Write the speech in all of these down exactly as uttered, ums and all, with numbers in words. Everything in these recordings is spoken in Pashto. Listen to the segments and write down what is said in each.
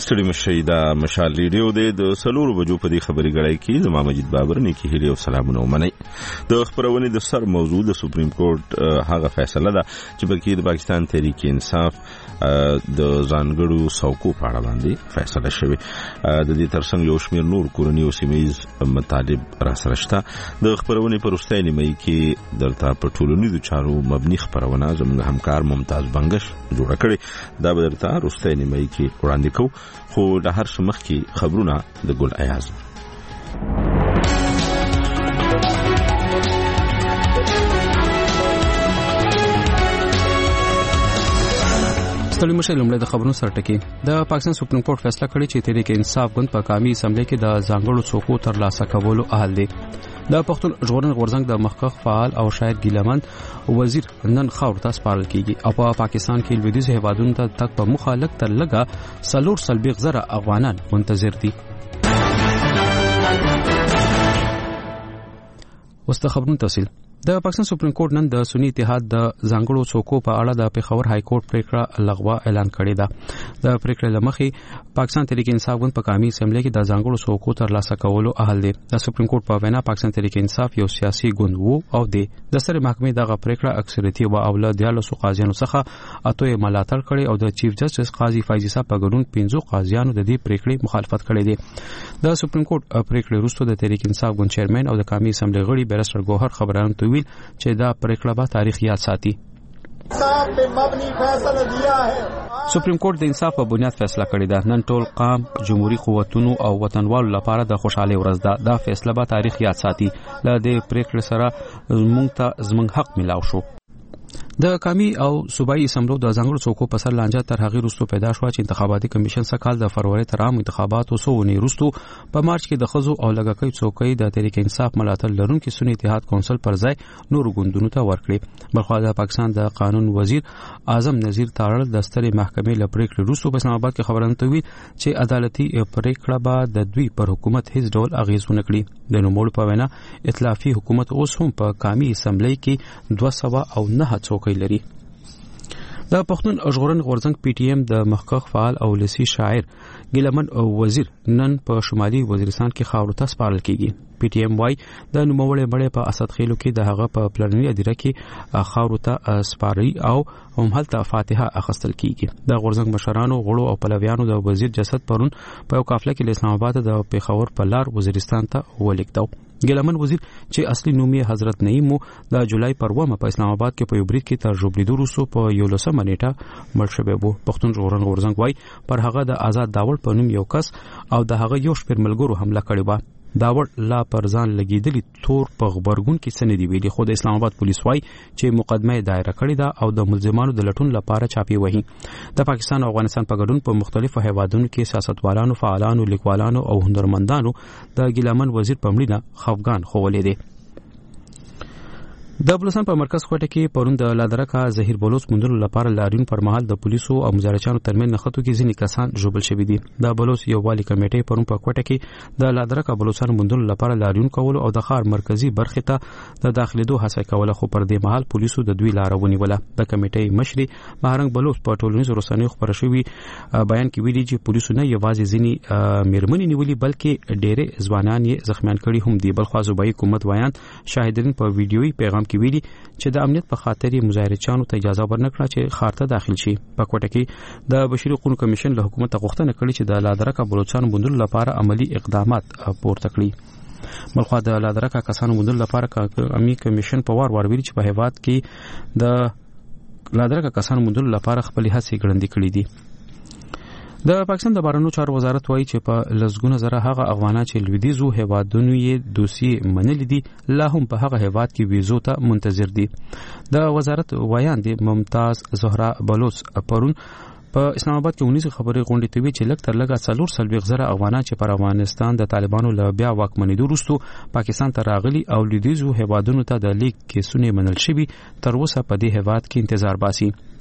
ستړي مشي دا مشال ریډیو د سلور بجو په دې خبري غړای کې زما مجید بابر نه کې هلي او سلامونه ومني. د خبرونه د سر موضوع د سپریم کورټ هغه فیصله ده چې بلکې د پاکستان تحریک انصاف د ځانګړو څوکو په اړه باندې فیصله شوه. د دې ترڅنګ یو شمېر نور کورنی او سیمایز مطالب را سره شته. د خبرونه پر وروستۍ نیمه کې درته په ټولنیزو چارو مبني خبرونه زموږ همکار ممتاز بنگش جوړ کړي. دا به درته وروستۍ نیمه کې وړاندې کوو، خو د هر څه مخکې خبرونه د ګل ایاز. ستړي مشه لومړی د خبرونو سره ټکی. د پاکستان سپریم کورټ فیصله کړې چې تحریک انصاف ګوند په قومي اسمبلی کې د ځانګړو څوکو ترلاسه کولو اهل دی. د پښتون ژغورنې غورځنګ د مخکښ فعال او شاعر ګیلمن وزیر نن خاور ته سپارل کیږي او په پاکستان کې لویدیځ هیوادونو ته تک په مخالک تر لګه سلور سلبیغ زره افغانان منتظر دي. اوس د خبرونو تفصیل. د پاکستان سپریم کورټ نن د سنی اتحاد د ځانګړو څوکو په اړه د پیښور های کورټ پریکړه لغوه اعلان کړې ده. د پریکړې لمخې پاکستان تحریک انصاف ګوند په قومي اسمبلی کې د ځانګړو څوکو ترلاسه کولو اهل دی. د سپریم کورټ په وینا پاکستان تحریک انصاف یو سیاسي ګوند وو او دی د سترې محکمې دغه پریکړه اکثریتي و اولاد دیالسو قاضیانو څخه اته ملاتړ کړي او د چیف جسټس قاضي فایزي صاحب په ګډون پنځو قاضیانو د دې پریکړې مخالفت کړې ده. د سپریم کورټ پریکړې وروسته د تحریک انصاف ګوند چیرمن او د قومي اسمبلی غړي بیرسټر ګوهر خبرانو ته ویل چې دا پریکړه به تاریخ یاد ساتي. سپریم کورټ د انصاف په بنیاد فیصله کړې ده. نن ټول قام، جمهوریت قوتونو او وطنوالو لپاره د خوشحالي ورځ ده. دا فیصله به تاریخ یاد ساتي. له دې پریکړې سره موږ ته زموږ حق ملاو شو. د قومي او صوبایي اسمبلو د ځانګړو څوکو په سر لانجه تر هغې وروسته پیدا شوه چې انتخاباتي کمیشن څخه کال د فروری تر عام انتخاباتو څو اونۍ وروسته په مارچ کې د ښځو او لږکیو څوکۍ د تحریک انصاف ملاتړ لرونکي سنی اتحاد کونسل پر ځای نورو ګوندونو ته ورکړې. بلخوا د پاکستان د قانون وزیر اعظم نذیر تارړ د سترې محکمې له پریکړې وروسته په اسلام آباد کې خبرونه ته ویل چې عدالتي پریکړه به د دوی پر حکومت هیڅ ډول اغیز ونه کړي. د نوموړو په وینا ائتلافي حکومت اوس هم په قومي اسمبلی کې دوه سوه او نهه څوکۍ لري. د پښتون ژغورنې غورځنګ پی ټی ایم د مخکښ فعال او ولسي شاعر ګیلمن وزیر نن په شمالي وزیرستان کې خاورو ته سپارل کیږي. پی ټی ایم وايي د نوموړي مړی په اسد خیلو کې د هغه په پلاني اداره کې خاورو ته سپاري او هم هلته فاتحه اخیستل کیږي. د غورځنګ مشرانو غړو او پلویانو د وزیر جسد پرون په یو قافله کې له اسلام آباد د پیښور په لار وزیرستان ته ولیکدو. ګیلمن وزیر چې اصلي نوم یې حضرت نعیم د جولای پر اوومه په اسلام آباد کې په یو برید کې تر ژوبلیدو وروسته په یولسمه نیټه مړ شوی و. پښتون ژغورنې غورځنګ وايي پر هغه د آزاد داوړ په نوم یو کس او د هغه یو شمېر ملګرو حمله کړې وه. داوړ لا پر ځان لګېدلی تور په غبرګون کې څه نه دي ویلي، خو د اسلام آباد پولیس وايي چې مقدمه یې دایره کړې ده او د ملزمانو د لټون لپاره چاپې وهي. د پاکستان او افغانستان په ګډون په مختلفو هیوادونو کې سیاستوالانو، فعالانو، لیکوالانو او هنرمندانو د ګیلمن وزیر په مړینه خفګان ښوولی دی. د بلوچستان په مرکز کوټه کې پرون د لادرکه زهیر بلوچ موندلو لپاره لاریون پر مهال د پولیسو او مزارچانو ترمن نښتو کې ځینې کسان ژوبل شوي دي. د بلوچ یووالي کمیټې پرون په کوټه کې د لادرکه بلوچستان موندلو لپاره لاریون کولو او د ښار مرکزی برخې ته د داخليدو هڅه کوله، خو پر دې مهال پولیسو د دوی لار ونیوله. د کمیټې مشر مهرنګ بلوچ په ټولنیزو رسنیو خبر شوی بیان کې ویلي چې پولیسو نه یوازې ځینې میرمنې نیولې بلکې ډېرې ځوانان یې زخمیان کړي هم دي. بلخوا صوبایي حکومت وایان شاهدین په ویډیويي پیغام کې ویلي چې د امنیت په خاطر یې مظاهرچیانو ته اجازه ورنکړه چې ښار ته داخل شي. په کوټه کې د بشري حقوقو کمیشن له حکومت غوښتنه کړې چې د لادرکه بلوچستان موندلو لپاره عملی اقدامات پورته کړي. بلخوا د لادرکه کسانو موندلو لپاره قومي کمیشن په وار وار ویلي چې په هیواد کې د لادرکه کسانو موندلو لپاره خپلې هڅې ګړندۍ کړې دي. د پاکستان د بهرنیو چارو وزارت وایي چې په لسګونه زره هغه افغانان چې لویدیځو هیوادونو یې دوسیې منلي دي لا هم په هغه هیواد کې ویزو ته منتظر دي. د وزارت ویان دی ممتاز زهرا بلوچ پرون په اسلام آباد کې اونیزه خبرې غونډې ته وی چې لږ تر لږه څلور سلويغ زره افغانان چې پر افغانستان د طالبانو له بیا واکمنېدو وروسته پاکستان ته راغلي او لویدیځو هیوادونو ته د لیک کیسونه منل شوي تر اوسه په دې هیواد کې انتظار باسي.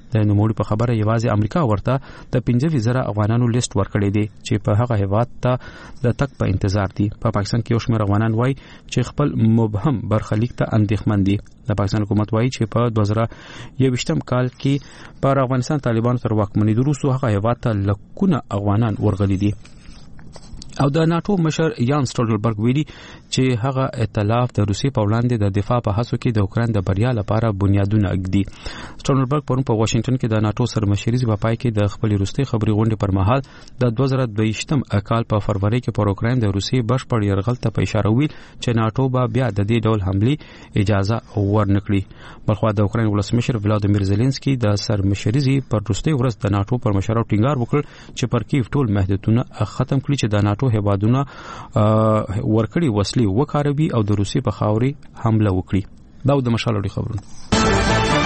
د نوموړي په خبره یوازې امریکا ورته د پنځه زره افغانانو لیست ورکړی دی چې په هغه هیواد ته د تک په انتظار دي. په پاکستان کې یو شمېر افغانان وایي چې خپل مبهم برخلیک ته اندېښمن دي. د پاکستان حکومت وایي چې په دوه زره یوویشتم کال کې پر افغانستان طالبانو تر واکمنۍ وروسته هغه هیواد ته لکونه افغانان ورغلي دي. او د ناتو مشر یان سټولټنبرګ ویلي چې هغه ائتلاف د روسیې په وړاندې د دفاع په هڅو کې د اوکران د بریا لپاره بنیادونه ږدي. سټولټنبرګ پرون په واشنگټن کې د ناتو سرمشري په پای کې د خپل روسي خبري غونډې پر مهال د دوه زره دوه یم کال په فروری کې پر اوکران د روسیې بشپړ یرغل ته په اشاره ویل چې ناتو به بیا د دې ډول حمله اجازه ورنکړي. بلخو د اوکران ولسمشر ولادیمیر زيلنسکي د سرمشري پر وروستي ورځ د ناتو پر مشر ټینګار وکړ چې پر کیف ټول محدودیتونه ختم کړي چې د ناتو هیوادونه ورکړي وسلې وکاروي او د روسي په خاوري حمله وکړي. دا د مشالوړي خبرونه.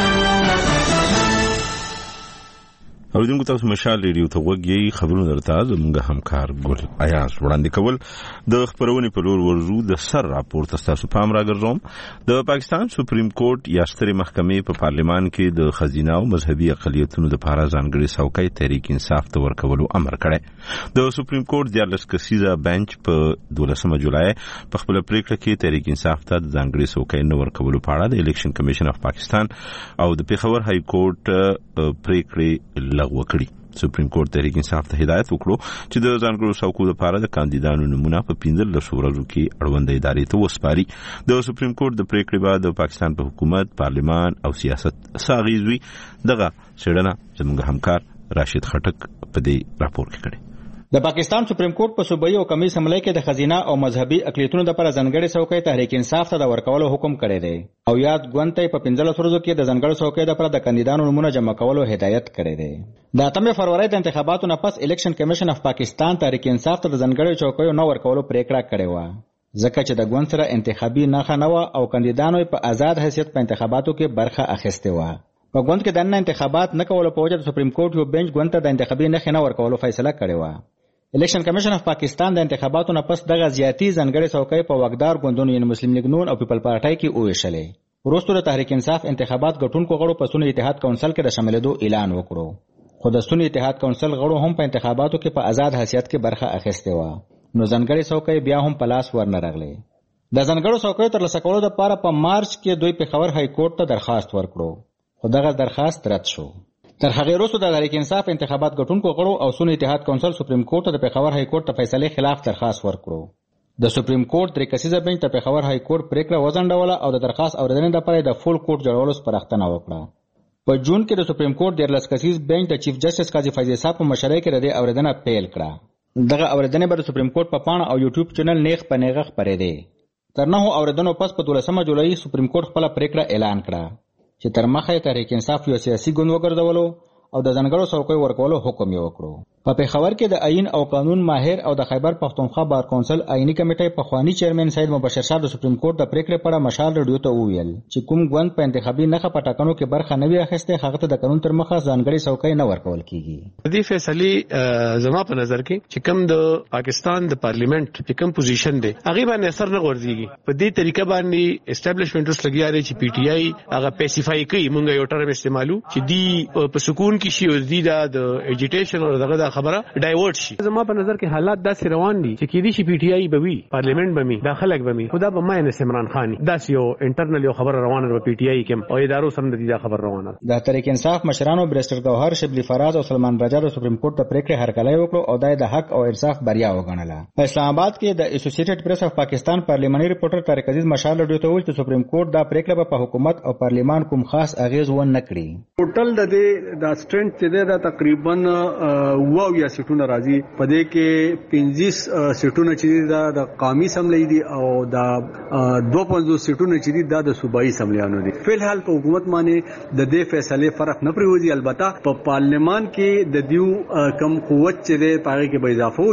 اوریدونکو تاسو مشال ریډیو ته وګورئ. خبرونه درته زموږ همکار ګل ایاز وړاندې کول. د خبرونې په لور ورزو د سر راپورته تاسو پام راګرځوم. د پاکستان سپریم کورټ یا سترې محکمې په پارلیمان کې د خزینه او مذهبي اقلیتونو لپاره ځانګړي څوکۍ تحریک انصاف ته ورکولو امر کړی. د سپریم کورټ د دیارلس کسیزه بنچ په دولسمه جولای په خپل پریکړه کې تحریک انصاف ته ځانګړي څوکۍ نه ورکولو په اړه د الیکشن کمیشن اف پاکستان او د پیښور های کورټ پریکړې لغوه کړې. سپریم کورټ تحریک انصاف ته هدایت وکړو چې د ځانګړو څوکو لپاره د کاندیدانو نمونه په پنځلس ورځو کې اړوند ادارې ته وسپاري. د سپریم کورټ د پریکړې بعد د پاکستان په حکومت، پارلیمان او سیاست ساغیزوي دغه څېړنه زموږ همکار راشد خټک په دې راپور کې کړې. د پاکستان سپریم کورټ په صوبایي او قومي اسمبلی کې د خزینه او مذهبي اقلیتونو لپاره ځانګړي څوکۍ تحریک انصاف ته د ورکولو حکم کړی دی او یاد ګوند ته په پنځلس ورځو کې د ځانګړو څوکۍ لپاره د کاندیدانو نمونه جمع کولو هدایت کړی دی. د اتمې فروری د انتخاباتو نه پس الیکشن کمیشن اف پاکستان تحریک انصاف ته د ځانګړو څوکیو نه ورکولو پریکړه کړې و ځکه چې د ګوند سره انتخابي نښه نه و او کاندیدانو په آزاد حیثیت په انتخاباتو کې برخه اخیستې و. په ګوند کې د انتخابات نه کولو په وجه د سپریم کورټ یو بنچ ګوند ته د انتخابي نښې نه ورکولو فیصله کړې و. الیکشن کمیشن اف پاکستان د انتخاباتو نه پس دغه زیاتی ځانګړي څوکۍ په واکدار ګوندونو یعنی مسلم لیگ نون او پیپل پارټای کې وویشلې. وروسته د تحریک انصاف انتخابات ګټونکو غړو په سنی اتحاد کونسل کې د شاملېدو اعلان وکړو. خو د سنی اتحاد کونسل غړو هم په انتخاباتو کې په آزاد حیثیت کې برخه اخیستې و نو ځانګړي څوکۍ بیا هم په لاس ورنه راغلې. د ځانګړو څوکیو ترلاسه کولو لپاره په مارچ کې دوی پیښور های کورټ ته درخواست ورکړو خو دغه درخواست رد شو. تر هغه وروسته د تحریک انصاف انتخابات ګټونکو غړو او سنی اتحاد کونسل سپریم کورټ ته د پیښور های کورټ ته فیصله خلاف درخواست ورکړو. د سپریم کورټ درې کسیزه بنچ ته پیښور های کورټ پریکړه وځنډوله او د درخواست اوریدنې لپاره د فول کورټ جوړولو سپارښتنه وکړه. په جون کې د سپریم کورټ دیارلس کسیز بنچ د چیف جسټس قاضي فیض صاحب په مشرۍ کې د دې اوریدنه پیل کړه. دغه اوریدنې به د سپریم کورټ په پاڼه او یوټیوب چینل نیغ په نیغه خپرېدې. تر نهو اوریدنو پس په دولسمه جولای سپریم کورټ خپل پریکړه اعلان کړه چې تر مخه تحریک انصاف یو سیاسي ګوند وګرځولو او د ځانګړو څوکیو ورکولو حکم یې وکړو. په پیښور کې د آئین او قانون ماهر او د خیبر پښتونخوا بار کونسل آئینی کمیټې پخوانی چیرمن سید مبشر شاه د سپریم کورټ د پریکړې په اړه مشال ریډیو ته وویل چې کوم ګوند په انتخابي نښه په ټاکنو کې برخه نه وي اخیستې هغه ته د قانون تر مخه ځانګړي څوکۍ نه ورکول کیږي. دې فیصلې زما په نظر کې چې کوم د پاکستان د پارلیمنت چې کوم پوزیشن دی هغه باندې اثر نه غورځيږي. په دې طریقه باندې اسټابلیشمنټس لګیا دي چې پی ټی آی هغه پیسیفای کوي مونږ یو ټرم استعمالو چې دی په سکون کې شي او دی د ایجیټیشن او دغه خبره ډایورټ شي. زما په نظر کې حالات داسې روان دي چې کېدی شي پی ټی آی به وي پارلیمنت به وي داخلك به وي خدا به ماینه عمران خان داسې یو انټرنل یو خبره روانه ده پی ټی آی کې او ادارو سم د دې خبر روانه ده. د تحریک انصاف مشرانو بریسټر گوهر شبلی فراز او سلمان رجا د سپریم کورټ ته پریکړه هرکلی وکړو او د حق او انصاف بریا وګڼله. په اسلام آباد کې د اسوسییټډ پریس اف پاکستان پارلیماني ریپورټر طارق عزیز مشال ډیو ته ویل چې سپریم کورټ دا پریکړه په حکومت او پارلیمان کوم خاص اغیز ونه کړي. ټوټل د دې د سټرنث چې د تقریبا واو یا سټونه راځي په دې کې پنځه سټونه چې د قومي اسمبلی دي او د دوه پنځوس سټونه چې دي د صوبایي اسمبلیانو دي. فلحال په حکومت باندې د دې فیصله فرق نه پریوزي. البته په پارلیمان کې د دیو کم قوت چې د پاره کې به اضافه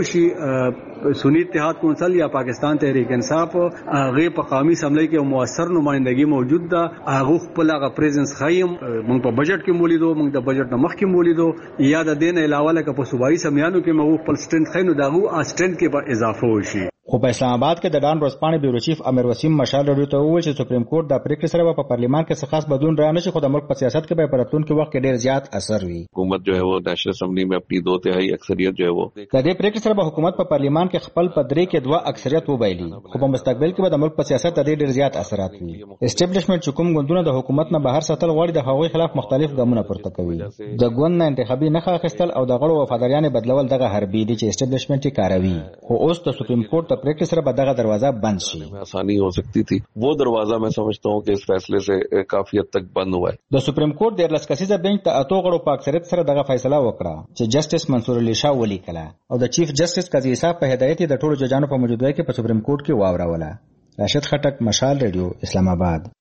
وشي. سنی اتحاد کونسل یا پاکستان تحریک انصاف هغه په قومي اسمبلی کې موثر نمائندګي موجود ده. هغه خپل هغه پریزنس خایم موږ په بجټ کې مولیدو موږ د بجټ نه مخکې مولیدو یا د دین علاوه لکه په صوبایي سمیانو کې موږ خپل سټرنث خاینو دغه سټرنث کې به اضافه وشي. خو په اسلام آباد کې د ډان ورځپاڼې بیورو چیف امیر وسیم مشال رادیو ته وویل چې سپریم کورټ د پریکړې سره په پارلیمان کې څه خاص بدلون را نشي، خو د ملک په سیاست کې به په راتلونکي وخت کې ډیر زیات اثر وي. حکومت جو ہے وہ نیشنل اسمبلی میں اپنی دو تہائی اکثریت جو ہے وہ د دې پریکړې سره به حکومت په پارلیمان کې خپل په درې کې دوه اکثریت وبایلي، خو په مستقبل کې به د ملک په سیاست د ډیر زیات اثرات وي. اسټابلیشمنت چې کوم ګوندونه د حکومت نه بهر ساتل غواړي د هغوی خلاف مختلف ګامونه پورته کوي. د ګوند نه انتخابي نښه اخیستل او د غړو وفاداریانې بدلول دغه حربي دي چې اسټابلیشمنت یې کاروي، خو اوس د سپریم کورټ د پریکړې سره به دغه دروازه بند شي. آسانی ہو سکتی تھی، وہ دروازہ میں سمجھتا ہوں کہ اس فیصلے سے کافی حد تک بند ہوا ہے. د سپریم کورټ د ارلس کسیزه بنچ ته اتو غړو په اکثریت سره دغه فیصله وکړه چې جسټس منصور علي شاه ولیکله او د چیف جسټس قاضي صاحب په هدایت د ټولو ججانو په موجودګۍ کې په سپریم کورټ کې واوروله. راشد خټک، مشال ریډیو، اسلام آباد.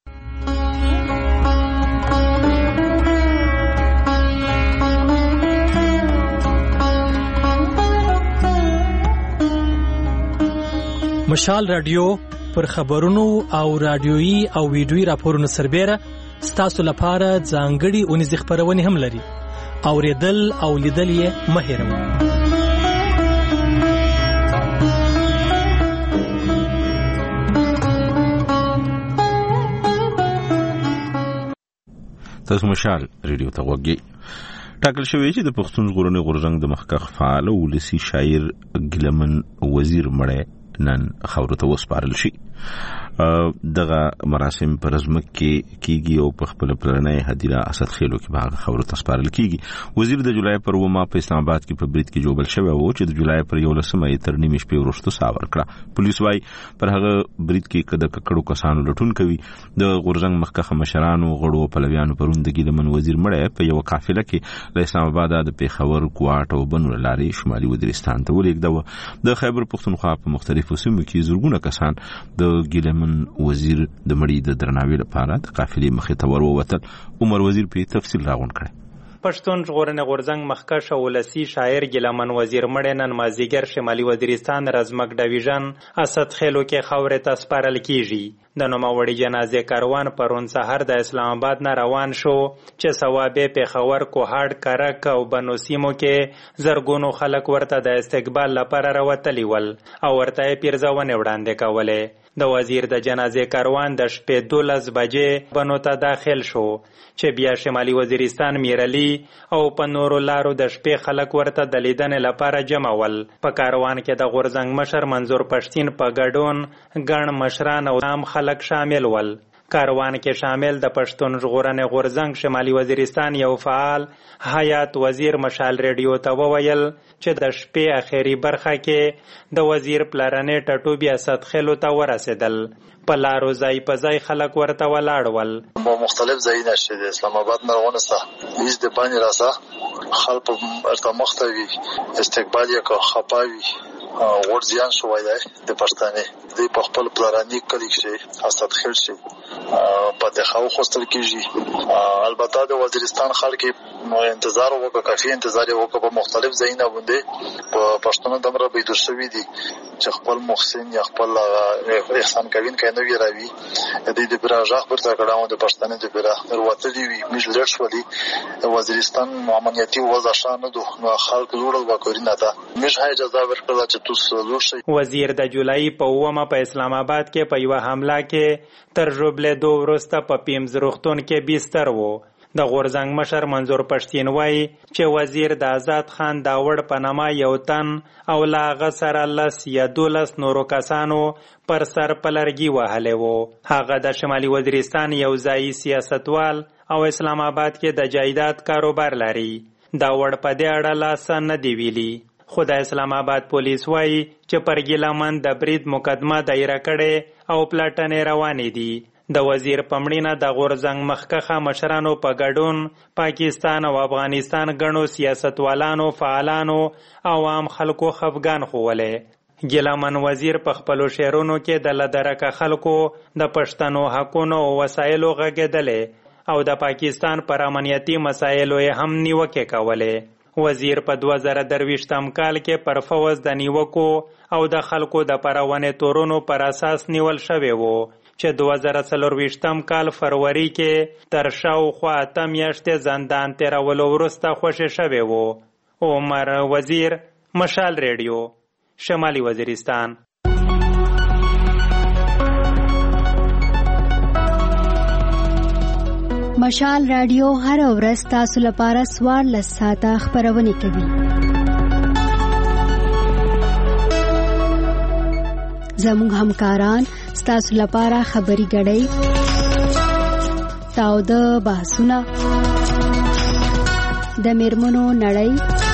مشال رادیو پر خبرونو او رادیويي او ویډیويي راپورونو سربېره ستاسو لپاره ځانګړي اونیز خبرونه هم لري. اوریدل او لیدل یې مه هېروئ. تاسو مشال ریډیو ته وګورئ. ټاکل شوی چې د پښتون ژغورنې غورځنګ د مخکښ فعال او ولسي شاعر ګیلمن وزیر مړی نن خاورو ته وسپارل شي. دغه مراسم پر ازمک کې کیږي او په خپل پلرنۍ هدیره اسد خېلو کې به خاورو ته سپارل کیږي. وزیر د جولای پر ومه په اسلام آباد کې په برید کې جوړل شوی و چې د جولای پر یولسمه یې تر نیمې شپې وروسته ساه ورکړه. پولیس وايي پر هغه برید کې د ککړو کسانو لټون کوي. د غورځنګ مخکښ مشرانو غړو پلویانو پرون د ګیلمن وزیر مړی په یو قافله کې له اسلام آباد د پیښور، کوټ او بنو لارې شمالي وزیرستان ته ولېږدوه. د خیبر پښتونخوا په مختلفو سیمو کې زرګونه کسان د ګیلمن وزیر د مړي د درناوي لپاره د قافلې مخې ته وروتل. عمر وزیر په تفصیل راغون کړی. پښتون ژغورنې غورځنګ مخکښ او ولسي شاعر ګیلمن وزیر مړی نن مازدیګر شمالي وزیرستان رزمک ډویژن اسد خېلو کې خاورې ته سپارل کیږي. د نوموړي جنازې کاروان پرون سهار د اسلام آباد نه روان شو چې ثوابې پیښور، کوهاټ، کرک او بنو سیمو کې زرګونو خلک ورته د استقبال لپاره راوتلي ول او ورته یې پیرزونې وړاندې کولې. د وزیر د جنازې کاروان د شپې دولس بجې بنو ته داخل شو چې بیا شمالي وزیرستان میرعلي او په نورو لارو د شپې خلک ورته د لیدنې لپاره جمع ول. په کاروان کې د غورځنګ مشر منظور پښتین په ګډون ګڼ مشران او عام خلک شامل ول. کاروان کې شامل د پښتون ژغورنې غورځنګ شمالي وزیرستان یو فعال حیات وزیر مشال ریډیو ته وویل چې د شپې اخیری برخه کې د وزیر پلارنې ټټوبي اسد خېلو ته ورسېدل. په لارو ځای په ځای خلک ورته ولاړ ول. مختلف ځایونه چې د اسلام آباد نه ورسته هیڅ د باندې راسه خلک ارته مختوي استقبال یې کو خپاوي ورځيان شوی دی د پښتنې د په خپل پلارانی کلی کې اسد خېل شي په دغه خوستل کېږي. البته د وزیرستان خلک انتظار وکړ، کافي انتظار وکړ په مختلف ځایونه باندې په پښتون دمر به د شوی دي چې خپل محسن یا خپل احسان کوین کینو وی راوي د دې د براجاخ پر تکړه د پښتنې د برا وروتلی وی مش لړ شولي. وزیرستان امنیتي وضع شانه دوه خلک جوړل وکړي نه ده مش هاي اجازه ورکړه چې وزیر د جولای په اومه په اسلام آباد کې په یو حمله کې تر ژوبلې دو ورسته په پیمز روغتون کې بیستر وو. د غورځنګ مشر منظور پښتین وایي چې وزیر د آزاد خان داوړ په نامه یو تن او لا هغه سره لس یا دولس نورو کسانو پر سر پلرګي وهلی وو. هغه د شمالي وزیرستان یو ځایي سیاستوال او اسلام آباد کې د جایداد کاروبار لري. داوړ په دې اړه لاس نه دی ویلي، خو د اسلام آباد پولیس وایي چې پر ګیلمن د برید مقدمه دایره کړې او پلاټنې روانې دي. د وزیر پمړینه د غورځنګ مخکښه مشرانو په ګډون پاکستان او افغانستان غنو سیاستوالانو، فعالانو او عام خلکو خفګان خوولې. ګیلمن وزیر په خپلو شعرونو کې د لدرکه خلکو د پښتنو حقونو او وسایلو غږېدلې او د پاکستان پر امنیتي مسایلو یې هم نیوکې کولې. وزیر په دوه زره درویشتم کال کې پر فوز د نیوکو او د خلکو د پرونې تورونو پر اساس نیول شوی وو چې دوه زره څلرویشتم کال فروری کې تر شاوخوا اته میاشتې زندان تیرولو وروسته خوشی شوی وو. عمر وزیر، مشال ریډیو، شمالي وزیرستان. مشال رادیو هر ورځ تاسو لپاره څوارلس ساعته خپرونه کوي. زموږ همکاران ستاسو لپاره خبري غړي تاوده بحثونه د میرمنو نړۍ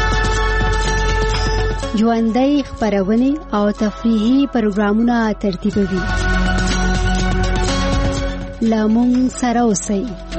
ژوندۍ خپرونه او تفریحي پروګرامونه ترتیبوي. لامون سره اوسئ.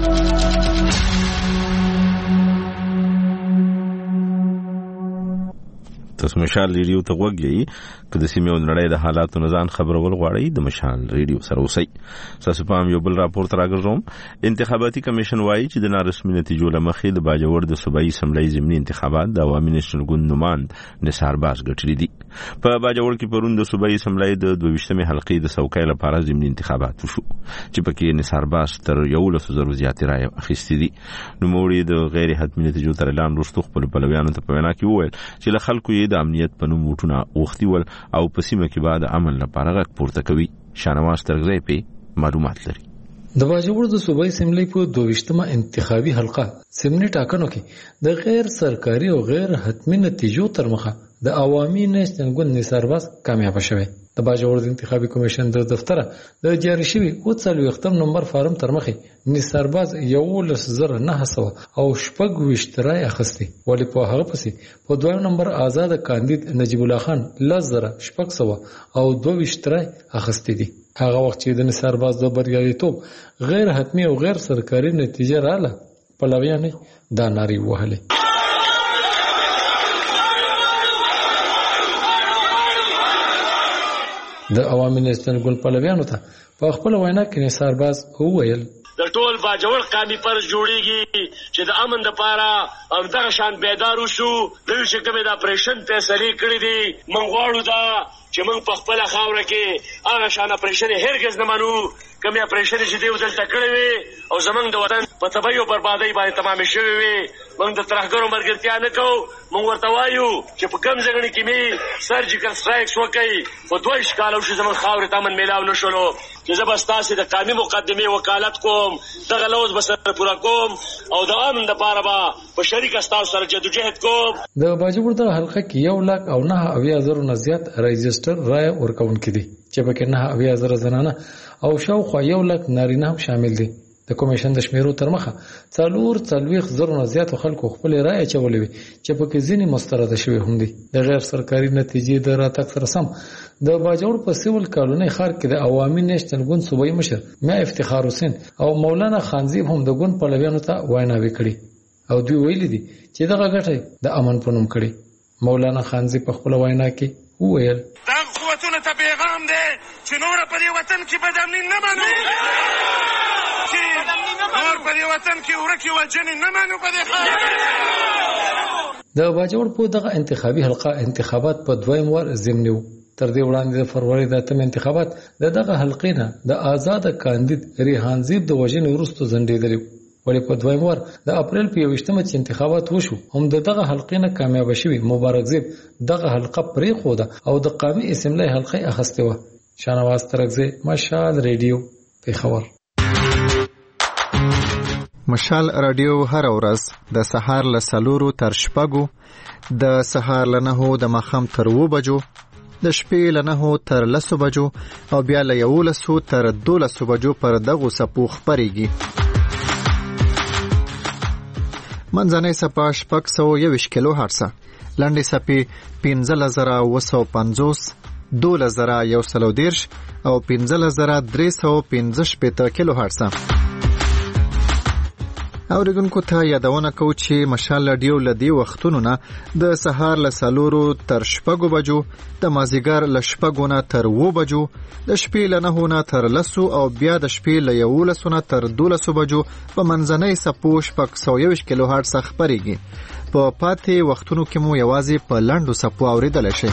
تاسو مشال ریډیو ته وګورئ که د سیمې او نړۍ د حالاتو نه ځان خبرول غواړئ د مشال ریډیو سره اوسئ. تاسو پام یو بل راپور تر راګرځوم. انتخاباتي کمیشن وایي چې د نارسمي نتیجو لمخې د باجوړ د صوبایي اسمبلی ضمني انتخابات د عوامي نېشنل ګوند نوماند نثار باز ګټلي دي. په باجوړ کې پرون د صوبایي اسمبلی د دویشتمې حلقې د څوکۍ لپاره ضمني انتخابات وشو چې پکې نثار باز تر یولسو زرو زیاتې رایې اخیستې دي. نوموړي د غیر حتمي نتیجو تر اعلان وروسته خپل پلویانو ته په وینا کې وویل چې له خلکو یې د امنیت په نوم وټونه اوختي ول او په سیمه کې بعد عمل لپاره غږ پورته کوي. شانواز ترغزی په معلومات لري. د باجوړ د صوبایي اسمبلی په دویشتمه انتخابي حلقه ضمني ټاکنو کې د غیر سرکاري او غیر حتمي نتیجو تر مخه د عوامي نېشنل ګوند نثار باز کامیاب شوی. د باجوړ د انتخابي کمیشن د دفتر د جاری شوی او څلوېښتم نمبر فارم تر مخه نثار باز یولس زره نه سوه او شپږ ویشت رای اخیستي، ولی په هغه پسې په دویم نمبر آزاد کاندید نجیب الله خان لس زره شپږ سوه او دوه ویشت رای اخیستي دي. هغه وخت چې د نثار باز د بریالیتوب غیر حتمي او غیر سرکاري نتیجه رااله پلویان دا ناری وهلې. د عوامي نېشنل ګوند پلویانو ته په خپل وینا کې نثار باز وویل د ټول باجوړ قامي فرض جوړیږي چې د امن لپاره همدغه شان بیدار وشو. دوی چې کومه د اپریشن فیصله کړې دي موږ غواړو دا چې موږ په خپل خاوره کې هغه شان اپریشن هرګز نه منو کومه اپریشن چې دی ودلته کړې وي او زمونږ د وطن په تباہي او بربادۍ باندې تمام شوی وي. موږ د ترهګرو مرګرتیا نه کوو. موږ ورته وایو چې په کوم ځای کې می سرجیکل سټرایکس وکړي په دوه ښکالو چې زمونږ خاورې ته امن میلاو نشولو چې زه به ستاسې د قانوني مقدمې وکالت کوم، دغه لوز به سره پوره کوم او د امن لپاره به په شریکه ستاسو سره جدوجهد کوم. د باجوړ د حلقه کې یو لاک او نه اویا زرو نه زیات رجسټر رای ورکوونکي دي چې پکې نه اویا زره زنانه او شاوخوا یو لاک نارینه هم شامل دي. د کمیشن د شمیرو تر مخه څلور څلوېښت زرو نه زیات خلکو خپل رای اچولې وي چې پکې ځینې مسترده شوي هم دي. د غیر سرکاري نتیجې د راتګ سره سم د باجوړ په سیول کالونی ښار کې د عوامي نېشنل ګوند صوبایي مشر میا افتخار حسین او مولانا خانزیب هم د ګوند پلویانو ته ویناوې کړي او دوی ویلي دي چې دغه ګټه د امن په نوم کړي. مولانا خانزیب په خپل وینا کې وویل دا قوتونه ته پیغام دی چې نور په دې وطن کې بدامني نه منو، نور په دې وطن کې ورکی وجنې نه منو. په دې د باجوړ په دغه انتخابي حلقه انتخابات په دویم وار ضمني وو. تر دې وړاندې د فروری د اتم انتخابات د دغه حلقې نه د آزاد کاندید ریحان زیب د وژنې وروسته ځنډېدلی، ولی په دویم وار د اپریل په یوویشتمه چې انتخابات وشو هم د دغه حلقې نه کامیاب شوي مبارک زیب دغه حلقه پرېښوده او د قامي اسمبلی حلقه اخیستې وه. شانواز ترغزی، مشال ریډیو، پیښور. مشال رادیو هر ورځ د سهار له څلورو تر شپږو، د سهار له نهو د ماښام تر اوو بجو، د شپې له نهو تر لسو بجو او بیا له یولسو تر دولسو بجو پر دغو څپو خپرېږي. منځنۍ څپه شپږ سوه یوویشت کیلو هرڅه، لنډې څپې پنځلس زره اوه سوه پنځوس، دولس زره یو سل او دېرش او پنځلس زره درې سوه پنځه شپېته کیلو هرڅه. اوریدونکو ته یادونه کوو چې مشال رادیو له دې وختونو نه د سهار له څلورو تر شپږو بجو، د مازدیګر له شپږو نه تر اوو بجو، د شپې له نهو نه تر لسو او بیا د شپې له یولسو نه تر دولسو بجو په منځنۍ څپو شپږ سوه یوویشت کیلو هرڅه خپرېږي. په پاتې وختونو کې مو یوازې په لنډو څپو اورېدلی شئ.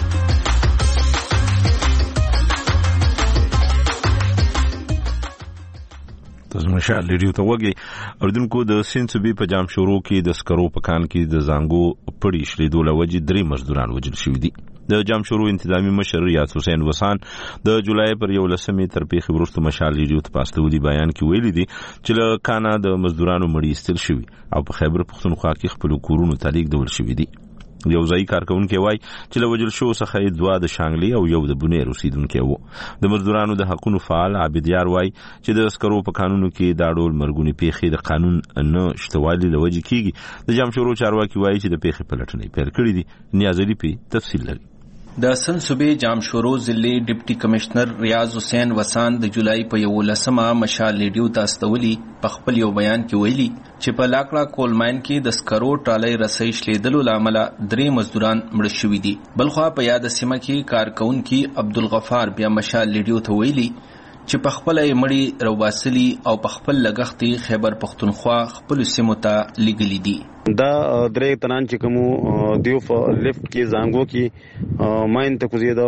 تاسو مشال ریډیو ته وګورئ. اوریدونکو د سیند صوبې په جام شورو کې د سکرو په کان کې د زانګو پړی شلیدو له وجې درې مزدوران وژل شوي دي. د جام شروع انتظامی مشر ریاض حسین وسان د جولای پر یو لسمې تر پیښې وروسته مشال ریډیو ته پاستودي بیان کې ویلي دي چې له کانا د مزدورانو مړي ایستل شوي او په خیبر پښتونخوا کې خپل کورونو ته لیږدول شوي دي. یو ځای کارکونکي وایي چې له وژل شوو څخه دوه د شانګلي او یو د بونیر اوسیدونکي وو. د مزدورانو د حقونو فعال عابد یار وایي چې د عسکرو په قانونو کې دا ډول مرګونې پیښې د قانون نه شتوالي له وجې کیږي. د جام شروع چارواکي وایي چې د پیښې پلټنې پیل کړې دي. نیاز علي په تفصیل لري. د سن صوبې جام شورو ضلع ډیپټي کمشنر ریاض حسین وسان د جولای په یو لسمه مشال ریډیو ته استولي په خپل یو بیان کې ویلي چې په لاکړه کول ماین کې د سکرو ټالۍ رسۍ شلیدلو لامل درې مزدوران مړ شوي دي. بلخوا په یاد سیمه کې کارکونکي عبدالغفار بیا مشال ریډیو ته ویلي چې په خپل مړی روباسلی او په خپل لګښتي خیبر پښتونخوا خپل سیمو ته لګلی دي. دا درې تنان چې کوم دیو په لیفت کې زانګو کې ماین ته کوزیدا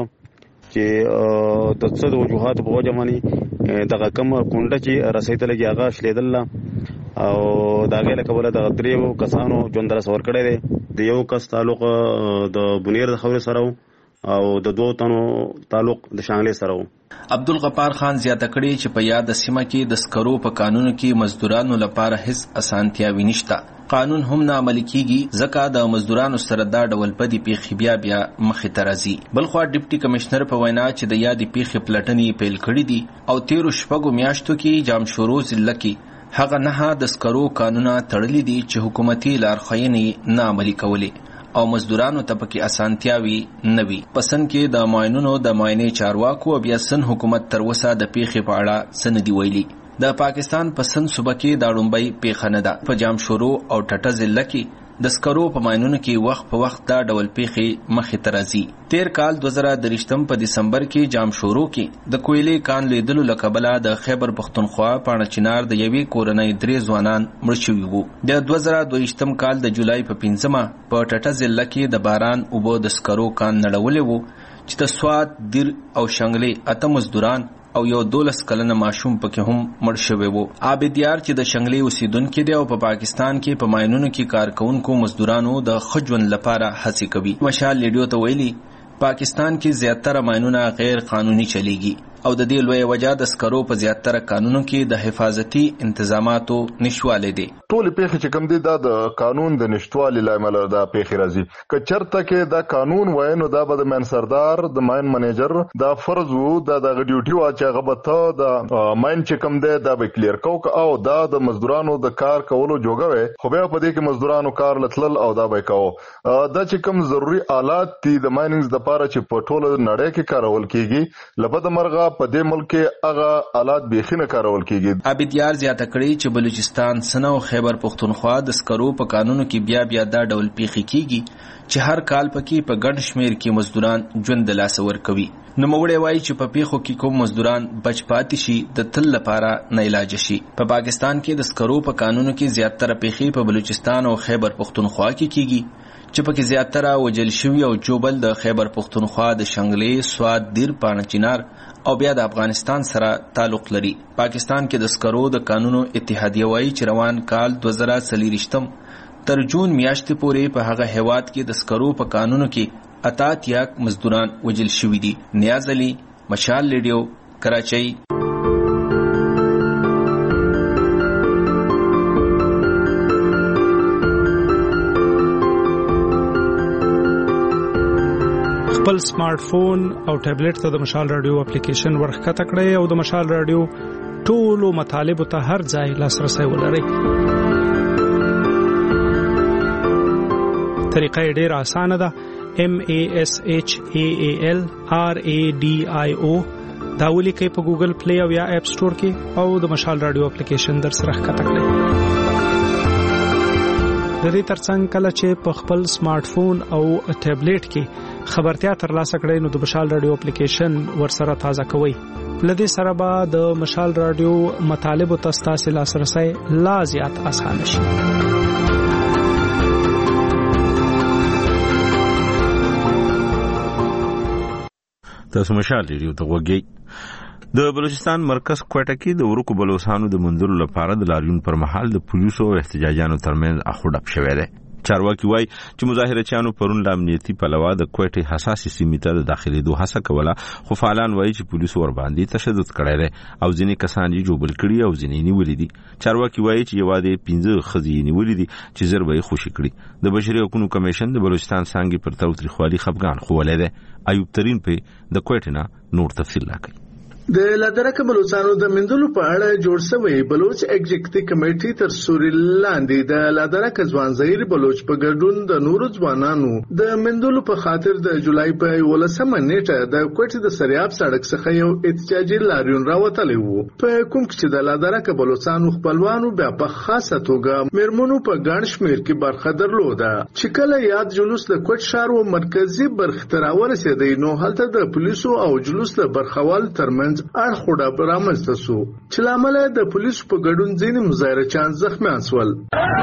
چې د څه د وجوهات په وجه باندې دغه کوم کونډه چې رسېدل لګي هغه شلیدل او داګه له کوله د دریو کسانو ژوند را سور کړی دی. د یو کس تعلق د بنیر د خبرې سره او د دوه تنو تعلق د شانګلې سره و. عبدالغفار خان زیاته کړي چې په یاد سیمه کې د سکرو په قانون کې مزدورانو لپاره هیڅ اسانتیاوي نشته. قانون هم نه عملي کیږي ځکه د مزدورانو سره دا ډول بدی پیښې بیا بیا مخې ته راځي. بلخوا ډیپټي کمشنر په وینا چې د یادې پیښې پلټنې پیل کړې دي او تیرو شپږو میاشتو کې جام شورو ضلع کې هغه نه د سکرو قانونه تړلي دي چې حکومتي لارښوونې نه عملي کولې او مزدورانو ته پکې اسانتیاوي نه وي. پسند کې د معاینونو د معاینې چارواکو بیا سن حکومت تر اوسه د پیښې په اړه څه نه دي ویلي. د پاکستان په سند صوبه کې دا لومړی پیښه نه ده. په جام شورو او ټټه ضلع کې د سکرو په ماینونو کې وخت په وخت دا ډول پیښې مخې ته راځي. تیر کال دوه زره دریشتم په دسمبر کې جام شورو کې د کویلې کان لیدلو له کبله د خیبر پښتونخوا پاڼه چنار د یوې کورنۍ درې ځوانان مړ شوي وو. د دوه زره دویشتم کال د جولای په پنځمه په ټټه ضلع کې د باران اوبه د سکرو کان نړولی وو چې د سوات دیر او شنګلې اته مزدوران او یو دولس کلنه ماشوم پکې هم مړ شوی وو. عابد یار چې د شنګلې اوسیدونکي دی او په پاکستان کې په ماینونو کې کارکونکو مزدورانو د ښه ژوند لپاره هڅې کوي. مشال ریډیو ته ویلي پاکستان کې زیاتره ماینونه غیر قانوني چلیږي او د دې لوی وجہ د سکرو په زیاتره قانونو کې د حفاظتي انتظاماتو نشواله دي. ټول پیښې چې کوم دي دا د قانون د نشټوالي لامل دا پیښې راځي. که چرته کې دا قانون وای نو دا به د ماین سردار د ماین منیجر دا فرض وو دا د ډیوټي وا چې هغه به ته د ماین چې کوم دی دا به کلیر کو او دا د مزدورانو د کار کولو جوګوي خو بیا په دې کې مزدورانو کار لتل او دا به کوو. دا چې کوم ضروری آلات دي د مایننګز د لپاره چې په ټوله نړۍ کې کارول کیږي لبد مرغه په دې ملک کې هغه آلات بيخینه کارول کیږي. عابد یار زیاته کړي چې بلوچستان سنه او خیبر پښتونخوا د سکرو په قانونو کې بیا بیا دا ډول پیښې کیږي چې هر کال پکې په ګڼ شمیر کې مزدوران ژوند د لاس ور کوي. نو موږ وایي چې په پیښو کې کوم مزدوران بچ پاتې شي د تل لپاره نه علاج شي. په پاکستان کې د سکرو په قانونو کې زیاتره پیښې په بلوچستان او خیبر پښتونخوا کې کیږي چې پکې زیاتره وجل شوی او جوبل د خیبر پښتونخوا د شنګلې سواد دیر پاڼه چنار او بیا د افغانستان سره تعلق لري. پاکستان کې د سکرو د قانونو اتحادیه وایي چې روان کال دوه زره څلوېښتم تر جون میاشتې پورې په هغه هیواد کې د سکرو په قانونو کې اتاتیا مزدوران وجل شوي دي. نیاز علي، مشال ریډیو، کراچۍ. خپل سمارټ فون او ټابلیټ ته د مشال رادیو اپلیکیشن ورخکته کړئ او د مشال رادیو ټولو مطالبو ته هر ځای لاسرسي ولرئ. طریقه یې ډېره اسانه ده. M A S H A A L R A D I O دا ولیکئ په ګوګل پلی او یا اپ سٹور کې او د مشال رادیو اپلیکیشن در سره ښکته کړئ. د دې ترڅنګ کله چې په خپل سمارټ فون او ټابلیټ کې خبرتیا ترلاسه کړئ نو د مشال رادیو اپلیکیشن ورسره تازه کوئ. لدې سره به د مشال رادیو مطالبو ته ستاسو لاسرسي لا زیات اسانه شي. تاسو مشال ریډیو ته وګورئ. د بلوچستان مرکز کوټه کې د ورکو بلوچستانو د منځلو لپاره د لاریون پر مهال د پولیسو او احتجاجانو ترمنځ اخوډپ شوې ده. چارواکي وایي چې مظاهرچیانو پرون له امنیتي پلوه د کوټې حساسې سیمې ته د داخلېدو هڅه کوله، خو فعالان وایي چې پولیسو ورباندې تشدد کړی دی او ځینې کسان یې ژوبل کړي او ځینې نیولي دي. چارواکي وایي چې یوازې پنځه ښځې یې نیولي دي چې ژر به یې خوشي کړي. د بشري حقوقو کمیشن د بلوچستان څانګې پر تاوتریخوالي خفګان ښوولی دی. ایوب ترین په د کوټې نه نور تفصیل راکوي. د لادرکه بلوچستانو د مندلو په اړه جوړ شوی بلوچ ایگزیکټیو کمیټې تر سوري لاندې د لادرکه ځوان ظهیر بلوچ په ګډون د نورو ځوانانو د مندلو په خاطر د جولای په ولسمه نیټه د کوټې د سریاب سړک څخه یو احتجاجي لاریون راوتلی وو، په کوم کې چې د لادرکه بلوچستانو خپلوانو بیا په خاصه توګه میرمنو په ګڼ شمېر کې برخه درلوده. چې کله یاد جلوس د کوټ ښار و مرکزي برخې ته راورسېدی نو هلته د پولیسو او جلوس د برخوال ترمنځ اړخوډه رامنځته سو، چې لامل د پولیسو په ګډون ځینې مظاهرچیان زخمیان سول.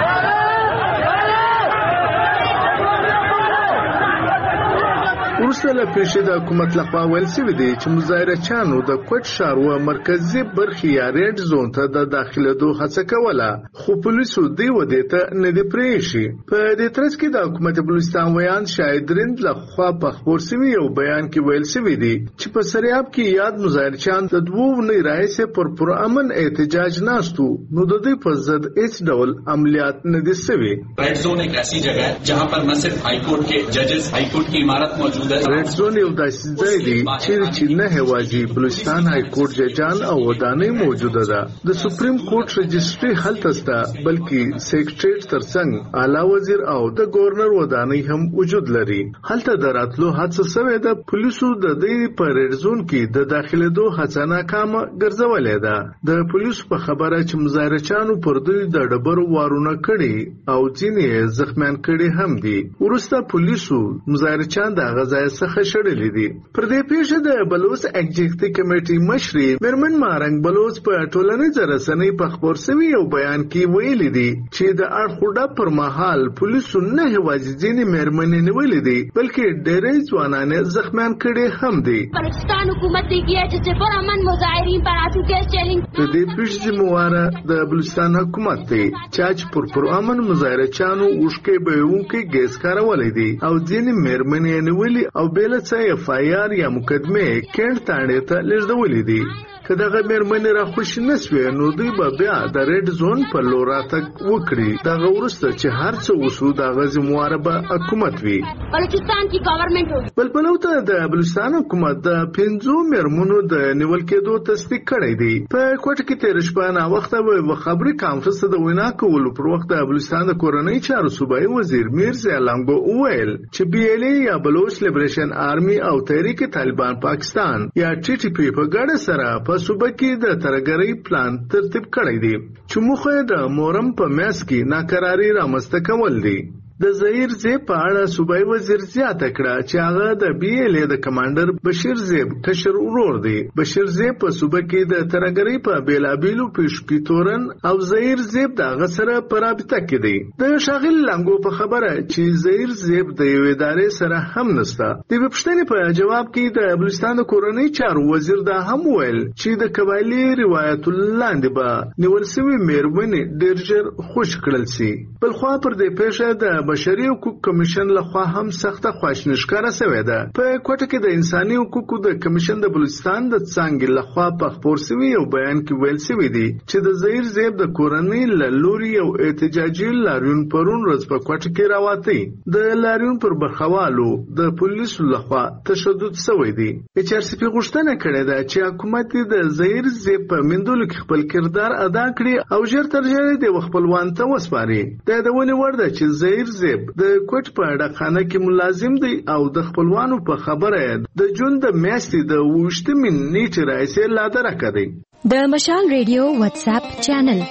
وروسته له پیښې د حکومت لخوا ویل شوي دي چې مظاهرچیانو د کوټ ښار و مرکزي برخې یا ریډ زون ته د داخلېدو هڅه کوله، خو پولیسو دې ودې ته نه دي پرېښي. په دې ترڅ کې د حکومت بلوچستان ویان شاهد رند لخوا په خپور شوي یو بیان کې ویل شوي دي چې په سریاب کې یاد مظاهرچیان د دوو اونۍ راهیسې پر پرامن احتجاج ناست وو، نو د دوی په ضد هیڅ ډول عملیات نه دي شوي. ریډ زون ایک ایسی جگہ ہے جہاں پر نہ صرف ہائی کورٹ کے ججز ہائی کورٹ کی عمارت موجود ہے. ریډ زون یو داسې ځای دی چې نه هوازي بلوچستان های کورټ ججان او ودانۍ موجوده ده. د سپریم کورټ رجسټري هلته شته، بلکې سیکریټریټ ترڅنګ اعلی وزیر او د گورنر ودانۍ هم وجود لري. هلته د راتلو هڅه شوې ده. پولیسو د دې په ریډ زون کې د داخلېدو هڅه ناکامه ګرځولې ده. د پولیسو په خبره چې مظاهرچیانو پر دوی د ډبرو وارونه کړي او ځینې زخمیان کړي هم دي. وروسته پولیسو مظاهرچیان د هغه ځای څخه شړلې دي. پر دې پیښه د بلوچ ایگزیکټیو کمیټې مشري میرمن مارنګ بلوچ په ټولنیزو رسنیو په خپور شوي یو بیان کې ویلي دي چې د اړخوډه پر مهال پولیسو نه یوازې ځینې میرمنې نیولې دي بلکې ډېرې ځوانان زخمیان کړي هم دي. بلوچستان حکومت دی کیه چې پرامن مظاهرین پر اتو کې چیلنج د دې پیښې ذمہواره د بلوچستان حکومت دی چې پر پرامن مظاهرچیانو اوښکې بهونکي ګیس کارولې دي او ځینې میرمنې نیولې او بیل څه اف آی آر یا مقدمه کېنټ تاڼې ته لیږدولې دي. که دغه میرمنې را خوشي نه سوې نو دوی به بیا د ریډ زون په لور راتګ وکړي. دغه وروسته چې هر څه وشو دغه ذمہواره به حکومت وي. بلوچستان کی گورنمنت بل بلو ته د بلوچستان حکومت د پنځو میرمنو د نیول کېدو تصدیق کړی دی. په کوټه کې تیر شپه نه وخته و خبري کانفرنس د وینا کولو پر وخت د بلوچستان د کورنۍ چارو صوبایي وزیر میرزا لنګو وویل چې بي ال ای یا بلوچ لیبریشن آرمي او تحریک طالبان پاکستان یا ټي ټي پی په ګډه سره په صوبه کې د ترګرۍ پلان ترتیب کړی دی چې موخه د مورم په میاس کې ناکراری رامنځته کول دي. د ظهیر زیب په اړه صوبایي وزیر زیاته کړه چې هغه د بي ال ای د کمانډر بشیر زیب کشر ورور دی. بشیر زیب په صوبه کې د ترګرۍ په بیلابیلو پیشکی تورن او ظهیر زیب د هغه سره په رابطه کې دی. د شاغل لنګو په خبره چې ظهیر زیب د یو ادارې سره هم نسته. د پښتنې په جواب کې د بلوچستان د کورنۍ چارو وزیر دا هم ویل چې د قبایلی روایت لاندې به نیول شوی میرمنې ډېر ژر خوش کړل شي. بل خو پر دې پیښه د بشري حقوق کمیشن لخوا هم سخته خواشیني ښکاره شوې ده. په کوټه کې د انساني حقوقو د کمیشن د بلوچستان د څانګې لخوا په خپور شوي یو بیان کې ویل شوي دي چې د ظهیر زیب د کورنۍ له لوري یو احتجاجي لاریون پرون ورځ په کوټه کې راوتی. د لاریون پر برخوالو د پولیسو لخوا تشدد شوی دی. ایچ آر سی پی غوښتنه کړې ده چې حکومت د ظهیر زیب په مندلو کې خپل کردار ادا کړي او ژر تر ژره د خپلوان ته وسپاري. دا د ونې وړ ده چې ظهیر زیب د کوټ په ډاکخانه کې ملازم دی او د خپلوانو په خبره د جون د میاشتې د وشتمې نیټې راځي لادرکه دی. د مشال ریډیو واتس اپ چینل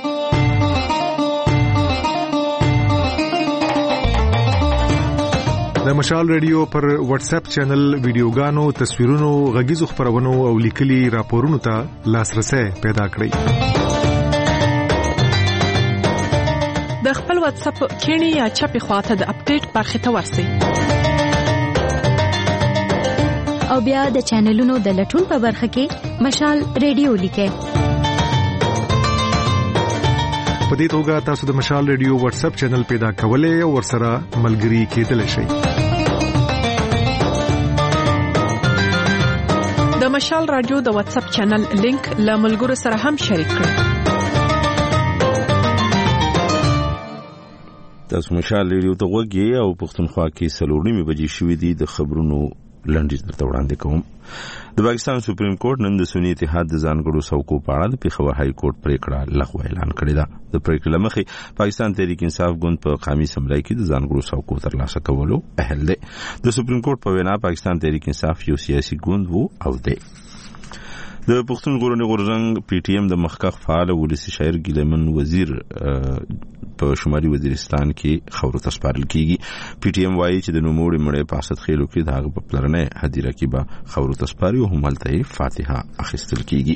د مشال ریډیو پر واتس اپ چینل ویډیوګانو، تصویرونو، غږیزو خبرونو او لیکلي راپورونو ته لاسرسي پیدا کړئ. د خپل واتس اپ کینی یا چپی خواته د اپډیټ برخه ته ورسئ او بیا د چینلونو د لټون په برخه کې مشال ریډیو لیکئ. په دې توګه تاسو د مشال ریډیو واتس اپ چینل پیدا کولای او ورسره ملګري کېدلی شئ. د مشال رادیو د واتس اپ چینل لینک له ملګرو سره هم شریک کړئ. تاسو مشال ریډیو ته وګورئ او پښتونخوا کې سلوړنی بجې شوې دي د خبرونو لنډیز درته وړاندې کوم. د پاکستان سپریم کورټ نن د سنی اتحاد د ځانګړو څوکو په اړه د پیښور های کورټ پریکړه لغوه اعلان کړې ده. د پریکړې لمخې پاکستان تحریک انصاف ګوند په قومي اسمبلی کې د ځانګړو څوکو ترلاسه کولو اهل دی. د سپریم کورټ په وینا پاکستان تحریک انصاف یو سیاسي ګوند وو او دی. د پښتون غورنی غورزنګ پی ټی ایم د مخکخ فعال ولسی شاعر ګیلمن وزیر په شمالي وزیرستان کې خبرو تسپارل کیږي. پی ټی ایم وایي چې د نوموړي مړې په اسد خېلو کې د هغه په پلرنه هدیره کې به خبرو تسپاري او همالته فاتحه اخیستل کیږي.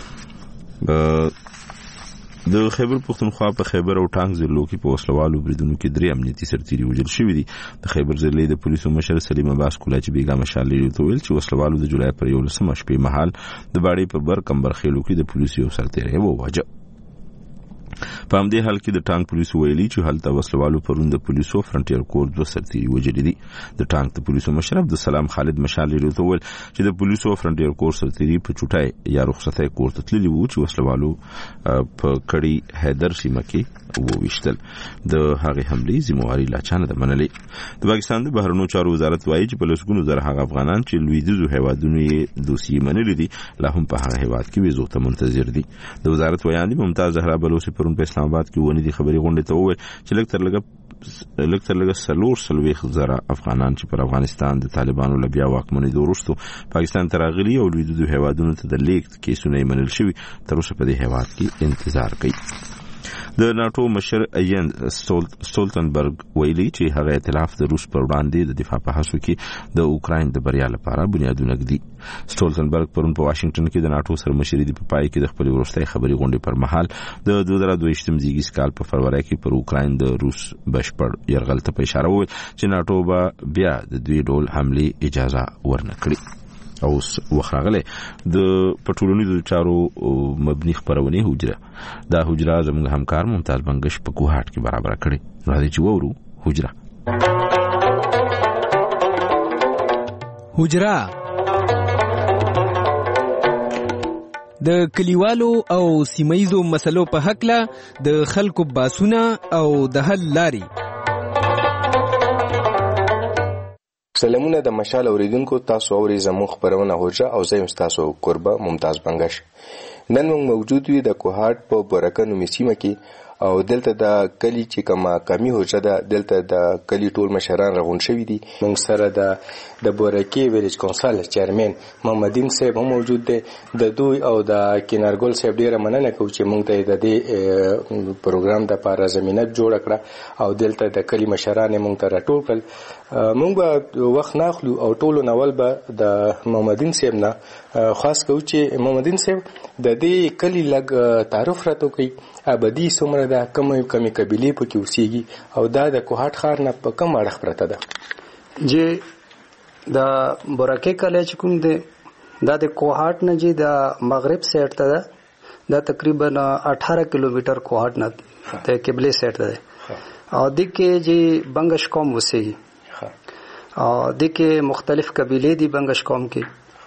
د خیبر پختونخوا په خیبر او ټانګ ضلعو کې په وسلوالو بریدونو کې درې امنیتي سرتیري وژل شوي دي. د خیبر ضلع د پولیسو مشر سلیم عباس کولاچ بیګا مشال لري ته ویل چې وسلوالو د جولای پر یولسمه شپې مهال د باړې په بر کمبر خېلو کې د پولیسو یو سرتیری وواژه. په همدې حال کې د ټانک پولیسو ویلي چې هلته وسلوالو پرون د پولیسو فرنټیر کور دوه سرتیري وژلي دي. د ټانک د پولیسو مشر عبدالسلام خالد مشال لري ته ویل چې د پولیسو فرنټیر کور سرتیري په چټای یا رخصتۍ کور ته تللي وو چې وسلوالو په کړي حیدر سیمه کې وویشتل. د هغې حملې ذمہواري لا چا نه ده منلې. د پاکستان د بهرنیو چارو وزارت وایي چې په لسګونو زره هغه افغانان چې لویدیځو هیوادونو یې دوسیې منلې دي لا هم په هغه هیواد کې ویزو ته منتظر دي. د وزارت ویاندې ممتاز زهرا بلوچ پرون په اسلام آباد کې ونې دي خبري غونډه ته وویل چې لږ تر لږه لږ تر لږه څلور څلوېښت زره افغانان چې پر افغانستان د طالبانو له بیا واکمنېدو وروسته پاکستان ته راغلي او لویدیځو هیوادونو ته د لیږد کیسونه یې منل شوي تر اوسه په دې هیواد کې انتظار کوي. د ناتو مشر ایان سټولتنبرګ ویلي چې هغه ائتلاف د روس پر وړاندې د دفاع په هڅو کې د اوکراین د بریا لپاره بنیادونه ږدي. سټولتنبرګ پرون په واشنگټن کې د ناتو سره مشري د پای کې د خپل وروستۍ خبري غونډې پر مهال د دوه زره دوه ویشتم زیږیز کال په فروری کې پر اوکراین د روس بشپړ یرغل ته په اشاره وویل چې ناتو به بیا د دوی ډول حمله اجازه ورنکړي. او وخراغله د پټولونیزو چارو مبني خبرونه حجره دا حجره زموږ همکار ممتاز بنگش په کوهاټ کې برابر کړي. راځي چې وورو حجره حجره د کلیوالو او سیمایزو مسلو په حق له د خلکو باسونه او د حل لاري. سلامونه د مشال اوریدونکو، تاسو اوري زموږ خبرونه حجره او زه یم تاسو قربه ممتاز بنگش. نن موږ موجود یو د کوهاټ په برکانو میسیمه کې او دلته د کلی چې کما کمی حجره ده دلته د کلی ټول مشران راغون شوي دي. موږ سره د د بورکی ویلیج کونسل چیرمن محمدین صاحب هم موجود دی. د دوی او د کینارګل صاحب ډیره مننه کوم چې موږ ته د دې پروګرام د لپاره زمينه جوړ کړه او دلته د کلی مشران موږ ته راټول کړل. موږ به وخت ناخلو او ټولو نول به د محمدین صاحب نه خاص کوو چې محمدین صاحب د دې کلی لګ تعارف راته کوي. ابدي څومره د کمې کمې قبيلې په کې اوسېږي او دا د کوهاټ ښار نه په کم اړخ پرته ده؟ جی دا برکه کلی چې کوم دی دا د کوهاټ نه جی د مغرب سایډ ته ده. دا تقریبا اٹھارہ کیلومتر کوهاټ نه د قبله سایډ ته ده او د کې جی بنگش قوم اوسېږي او د کې مختلف قبيلې دي. بنگش قوم کې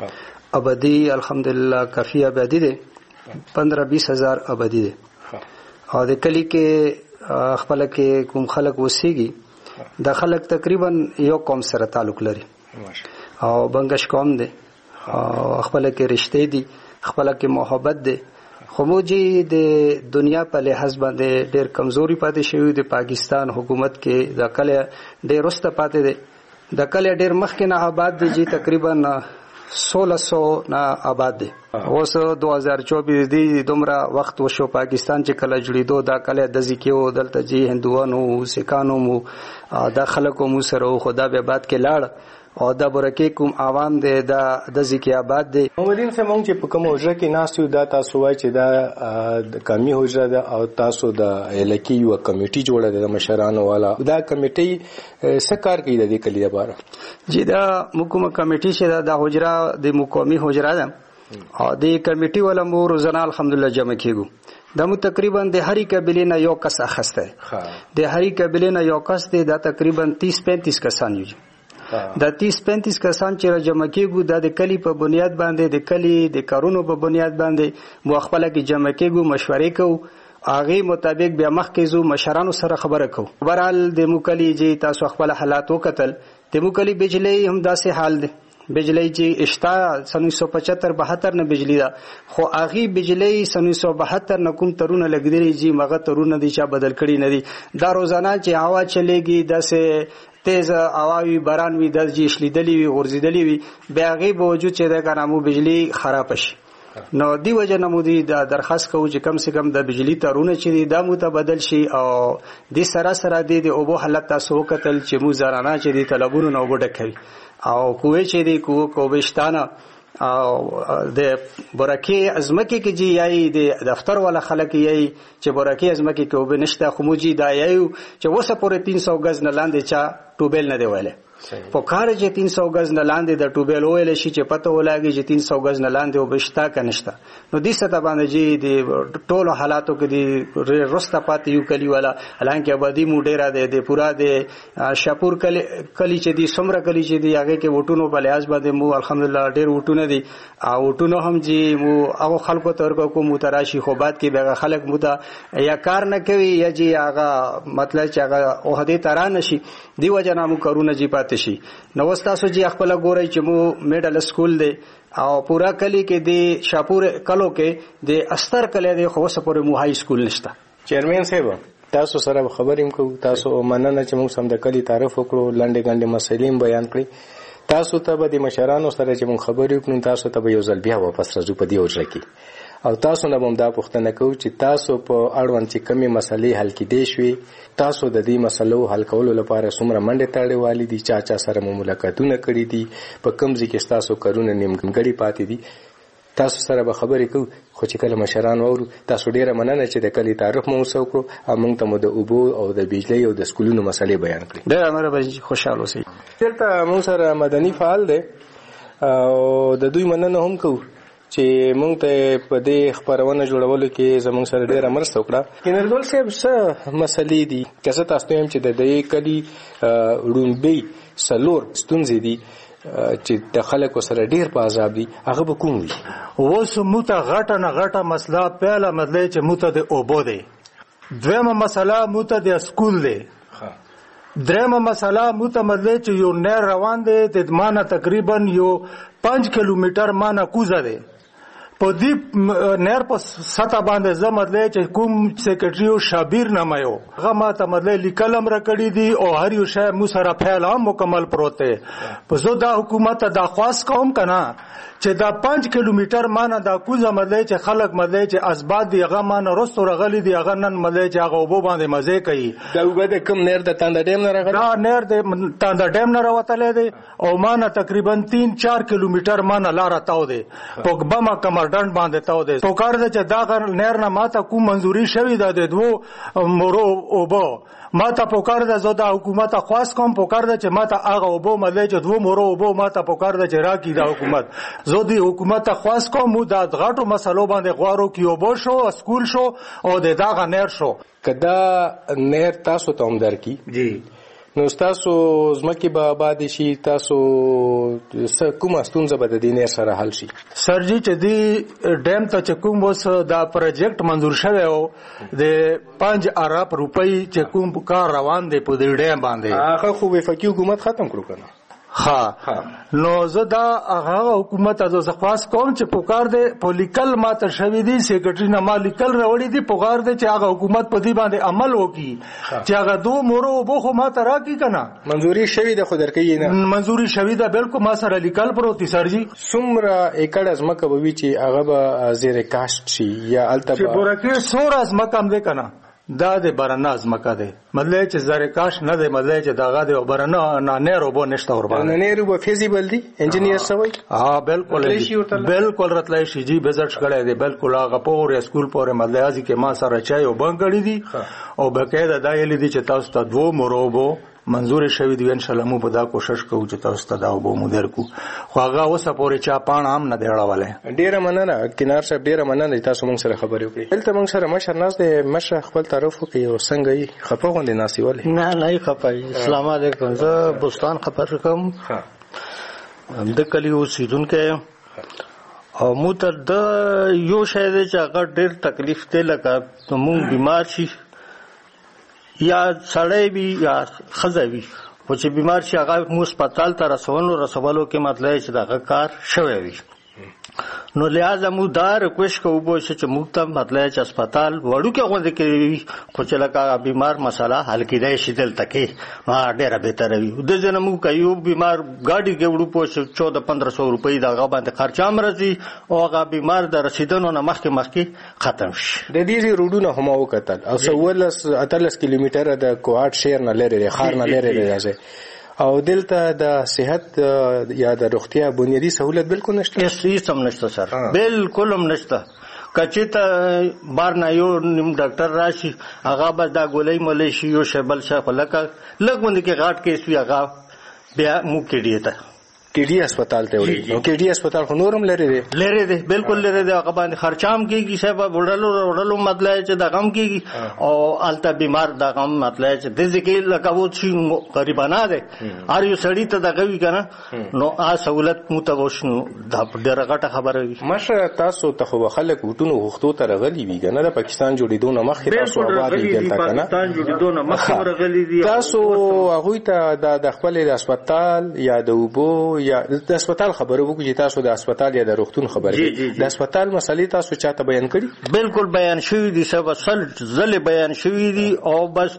آبادی الحمدلله کافی آبادی ده، پندرہ بیس ہزار آبادی ده او د کلی کې خپل کې کوم خلک وسیږي د خلک تقریبا یو قوم سره تعلق لري او بنگش قوم دی او خپل کې رشته دي، خپل کې محبت دی. خو موجي د دنیا په لحاظ باندې ډېر کمزوري پاتې شوی د پاکستان حکومت کې د کله ډېر رسته پاتې دی. د کله ډېر مخکې نه آباد دی جی تقریبا سولہ سو نه آباد دی. اوس دو هزار چوبیس دی دومره وخت وشو پاکستان چې کله جوړېدو دا کله د ځکیو دلته جی هندوانو سکانو مو دا خلکو مو سره خدا به آباد کې لاړ او دا برکه کوم عوام دی دا د ځکه آباد دی. محمدین صاحب مونږ چې په کوم حجره کې ناست یو دا تاسو وایي چې دا د کمی حجره ده او تاسو د الکی یو کمیټي جوړه ده د مشرانو والا. دا کمیټي څه کار کوي د دې کلی لپاره؟ جی دا حکومت کمیټي چې دا د حجره د مقامی حجره ده او د کمیټي ولا مو روزانه الحمدلله جمع کیږو. دا مو تقریبا د هرې قبیلې نه یو کس اخسته د هرې قبیلې نه یو کس دی دا تقریبا تیس پینتیس کسان یو دا تیس پینتیس کسان چې جمع کېږو دا د کلی په بنیاد باندې د کلی د کارونو په بنیاد باندې مو خپل کې جمع کېږو مشورې کوو هغه مطابق بیا مخکې زو مشرانو سره خبره کوو برال د مو کلی چې تاسو خپل حالات وکتل د مو کلی بجلی هم داسې حال دی بجلی چې اشتا سن سو پچهتر بہتر نه بجلی دا خو اغي بجلی سن سو بہتر نه کوم ترونه لګدري چې مغه ترونه دي چې بدل کړي نه دي دا روزانه چې هوا چلےږي داسې تیز هواوي باران وي د جې شلیدلی وي غورځیدلی وي بیا غي باوجود چې دا کارمو بجلی خراب شي نو دی وجه نمودي دا درخواست کوو چې کم سے کم د بجلی تارونه چې دا متبادل شي او د سره سره د اوبو حالت تاسو وکتل چې مو زرانه چې د طلبونو نو وګټ کوي او کوی چې دی کو کوبشتانه او د برکه ازمکه کې جی یای د دفتر ولا خلک یای چې برکه ازمکه کې وب نشته خموجي دا یایو چې وسه پورې تین سو غز نه لاندې چا ټوبل نه دی ویله په کار چې تین سو غز نه لاندې د ټوبل ویل شي چې پته ولګي چې تین سو غز نه لاندې وبشتا کنيشته نو دې ستا باندې جی د ټولو حالاتو کې د رستا پات یو کلی ولا حالانکه آبادی مو ډیره ده د پورا د شاپور کلی کلی چې دی سمره کلی چې دی هغه کې وټونو په لحاظ باندې مو الحمدلله ډیر وټونه دي او وټونو هم جی مو هغه خلکو ترګه کو متراشي خو بعد کې به خلک مو ته یا کار نه کوي یا جی هغه مطلب چې هغه اوهدي تران شي دی وجه نامو کارونه جی پات شي نو تاسو جی خپل ګورئ چې مو میډل سکول دی او پورا کلی کې دی شاپور کلو کې دی استر کلی دی خو وسه پورې مو هاي سکول نشته چیرمن صاحب تاسو سره خبریم کو تاسو مننه چې موږ سم د کلی تعریف وکړو لاندې ګاندې مسلې بیان کړی تاسو ته به د مشرانو سره چې موږ خبرې وکړو تاسو ته به یو ځل بیا واپس راځو په دې ورځ کې او تاسو نه هم دا پوښتنه کوو چې تاسو په اړوند چې کمی مسلې حل کړي شوي تاسو د دې مسلو حل کولو لپاره څومره منډه تاړې والی دي چا چا سره مو ملاقاتونه کړي دي په کوم ځای کې تاسو کارونه نیمګړي پاتې دي تاسو سره به خبرې کوو خو چې کله مشران وورو تاسو ډیره مننه چې د کلی تعریف مو وکړو او موږ ته مو د اوبو او د بجلی او د سکولونو مسلې بیان کړې ډیره مره به خوشاله اوسئ دلته موږ سره مدني فعال دی او د دوی مننه هم کوو چې مونږ ته په دې خبرونه جوړولو کې زموږ سره ډېره مرسته وکړه کینردول صاحب څه مسلې دي که څه تاسو هم چې د دې کلی وړومبي سلور ستونزې دي چې د خلکو سره ډېر په عذاب دي هغه به کوم وي اوس موږ ته غټه نه غټه مسله پیله مطلب چې موږ ته د اوبو دی دویمه مسله موږ ته د سکول دی درېمه مسله موږ ته مطلب چې یو نهر روان دی د مانه تقریبا یو پنځ کیلومتر مانه کوزه دی په دې نهر په سطح باندې زه مطلب چې کوم سیکرټریو شابیر نامه یو هغه ما ته مطلب لیکلم را کړی دي او هر یو شی مو سره فعال هم مکمل پروت دی په زه دا حکومت ته دا خواست کوم کنه چې دا پنځ کیلومتر مانه دا کوزه مطلب چې خلک مطلب چې اسباد دی هغه مانه رستو رغلی دی هغه نن مطلب چې هغه وبو باندې مزه کوي دا وګړه کوم نهر د تاند ډیم نه راغلی دا نهر د تاند ډیم نه راوتلې دی او مانه تقریبا تین چار کیلومتر مانه لار تاو دی په بما کمرډن باندې تاو دی تو کار د چې دا نهر نه ماته کوم منزوري شوی ده د دوه مورو اوبو ما ته پکار ده زه د حکومت خواست کوم پکار ده چې ما ته هغه اوبو ملې چې دوه مورو اوبو ما ته پکار ده چې راکې د حکومت زه د حکومت خواست کوم مو د غټو مسلو باندې غواړو کې اوبو شو سکول شو او د داغه نهر شو کدا نهر تاسو ته هم درکې جی نو تاسو زمکه به آباد شي تاسو کومه ستونزه به د دې نهر سره حل شي سرجی چې دی ډیم ته چې کوم وس دا پروجیکټ منظور شوی او د پنځه ارب روپۍ چې کوم کار روان دی په دې ډیم باندې هغه خو وفاقي حکومت ختم کړو کنه ها نو زه دا هغه حکومت از زخواس کوم چې پکار دی پولیکل ماته شوی دی سیکرټری نه مالیکل راوړی دی پکار دی چې هغه حکومت په دې باندې عمل وکړي چې هغه دوه مورو وبو خو ماته راکې کنه منظوري شوی د خودرکې نه منظوري شوی دا بالکل ما سره لیکل پروتي سرجی څومره ایکړ از مکه به وی چې هغه به زیر کاشت شي یا التبا چې ورکه سور از مکه هم دی کنه دا د برنا از مکه دی مطلب چې زری کاش نه دی مطلب چې داغه دی برنا نه نه روبو نشته ور باندې نه نه روبو فیزیبل دی انجینیر سوی ها بالکل بالکل راتلای شي جی بزټ کړه دی بالکل هغه پور اسکول پور مطلب ازي کې ما سره چای او بنګړی دی او بقاعده دا یلی دی چې تاسو ته دوه مروبو منزور شوی دی ان شاء الله مو په دا کوشش کوو چې تاسو ته دا وبو مدیر کو خو هغه اوسه پورې چا پان عام نه دی اړولې. ډیره مننه کینار صاحب، ډیره مننه تاسو موږ سره خبرې وکړې. دلته موږ سره مشر ناس دی، مشر خپل تعارف وکړي او څنګه یې خپه غوندې ناسي ولې؟ نه نه خپه. السلام علیکم، زه بوستان خبر کوم. د کلی اوسیدونکو او مو ته د یو شی دی چې هغه ډېر تکلیف دی، لکه مونږ بیمار شي یا سړی وي یا ښځه وي، خو چې بیمار شي هغه مو هسپتال ته رسولو رسولو کې مطلب چې دغه کار شوی وي. نو لہذا مو دا ریکویسټ کوو چې موږ ته مطلب چې هسپتال وړوکی غوندې کې وي، خو چې لکه بیمار مسله حل کېدای شي دلته کې نو ډېره بهتره وي. د ځینې موږ که یو بیمار ګاډي کې وړو پوه چې چوده پندره سوه روپۍ د هغه باندې خرچه هم راځي او هغه بیمار د رسېدنو نه مخکې مخکې ختم شي. د دې روډونه هم وکتل او څوارلس اتلس کیلومتره د کوهاټ شهر نه لرې دی، ښار نه لرې دی راځي او دلته د صحت یا د روغتیا بنیادی سہولت بالکل نشته. هیڅ هم نشته سر، بالکل هم نشته. کچې ته بار نه یو نیم ډاکټر راشي هغه به دا ګولۍ مولۍ شي یو شی بل شی، خو لکه لږ غوندې کې غاټ کیس وي هغه بیا موږ کېډي ته کېډي هسپتال ته وړي. نو کېډي هسپتال خو نور هم لرې دی؟ لرې دی، بالکل لرې دی. هغه باندې خرچه هم کېږي، صاحب وړلو وړلو مطلب چې دغه هم کېږي او هلته بیمار دغه هم مطلب چې داسې کې لکه و چې غریبانه دی، هر یو سړي ته دغه وي که نه، نو هغه سهولت موږ ته اوس نو دا ډېره غټه خبره وي. مشره تاسو ته خو به خلک وټونو غوښتو ته راغلي وي که نه، د پاکستان جوړېدو نه مخکې تاسو آباد وي دلته که نه؟ پاکستان جوړېدو نه مخکې راغلي دي. تاسو هغوی ته د خپلې د هسپتال یا د اوبو یا د هسپتال خبره وکړو چې تاسو د هسپتال یا د روغتون خبره د هسپتال مسلې تاسو چاته بیان کړي؟ بالکل بیان شوي دي صاحب، اصل ځلې بیان شوي دي او بس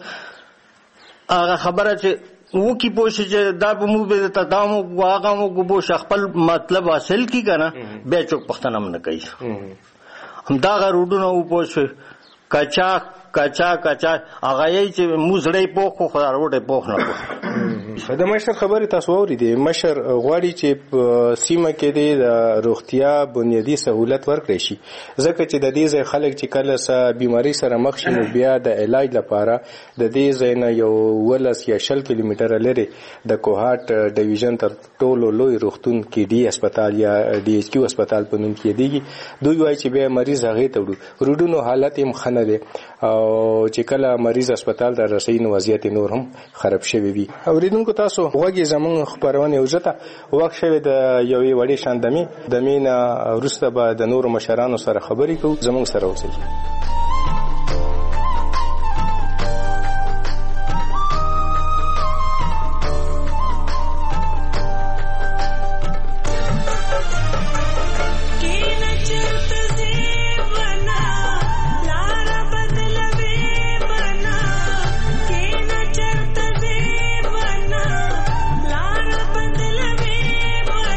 هغه خبره چې وکي پوه شي چې دا به موږ به ته دا موږ هغه موږ پوه شي خپل مطلب حاصل کړي که نه، بیا څوک پوښتنه هم نه کوي. همدغه روډونه وپوه شي کچا کچا کچا هغه یې چې موږ زړی پوخ خو خو روډی پوخ نه پوخ. د مشر خبرې تاسو واورېدې، مشر غواړي چې په سیمه کې د روغتیا بنیادي سهولت ورکړی شي، ځکه چې د دې ځای خلک چې کله څه بیماري سره مخ شي نو بیا د علاج لپاره د دې ځای نه یو ولس یا شل کیلومتره لرې د کوهاټ ډیویژن تر ټولو لوی روغتون کې ډي هسپتال یا ډي ایچ کیو هسپتال په نوم کې دیږي. دوی وایي چې بیا مریض هغې ته وړو، روډونو حالت یې ښه نه دی او چې کله مریض هسپتال ته رسوي نو وضعیت نور هم خراب شوی وي. اورېدونکو تاسو غوږی زموږ خپرونې وزته وخت شوی د یوې وړې شان دمې دمې نه وروسته به د نورو مشرانو سره خبرې کوو. زموږ سره اوسئ.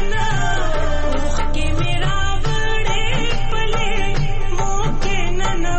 No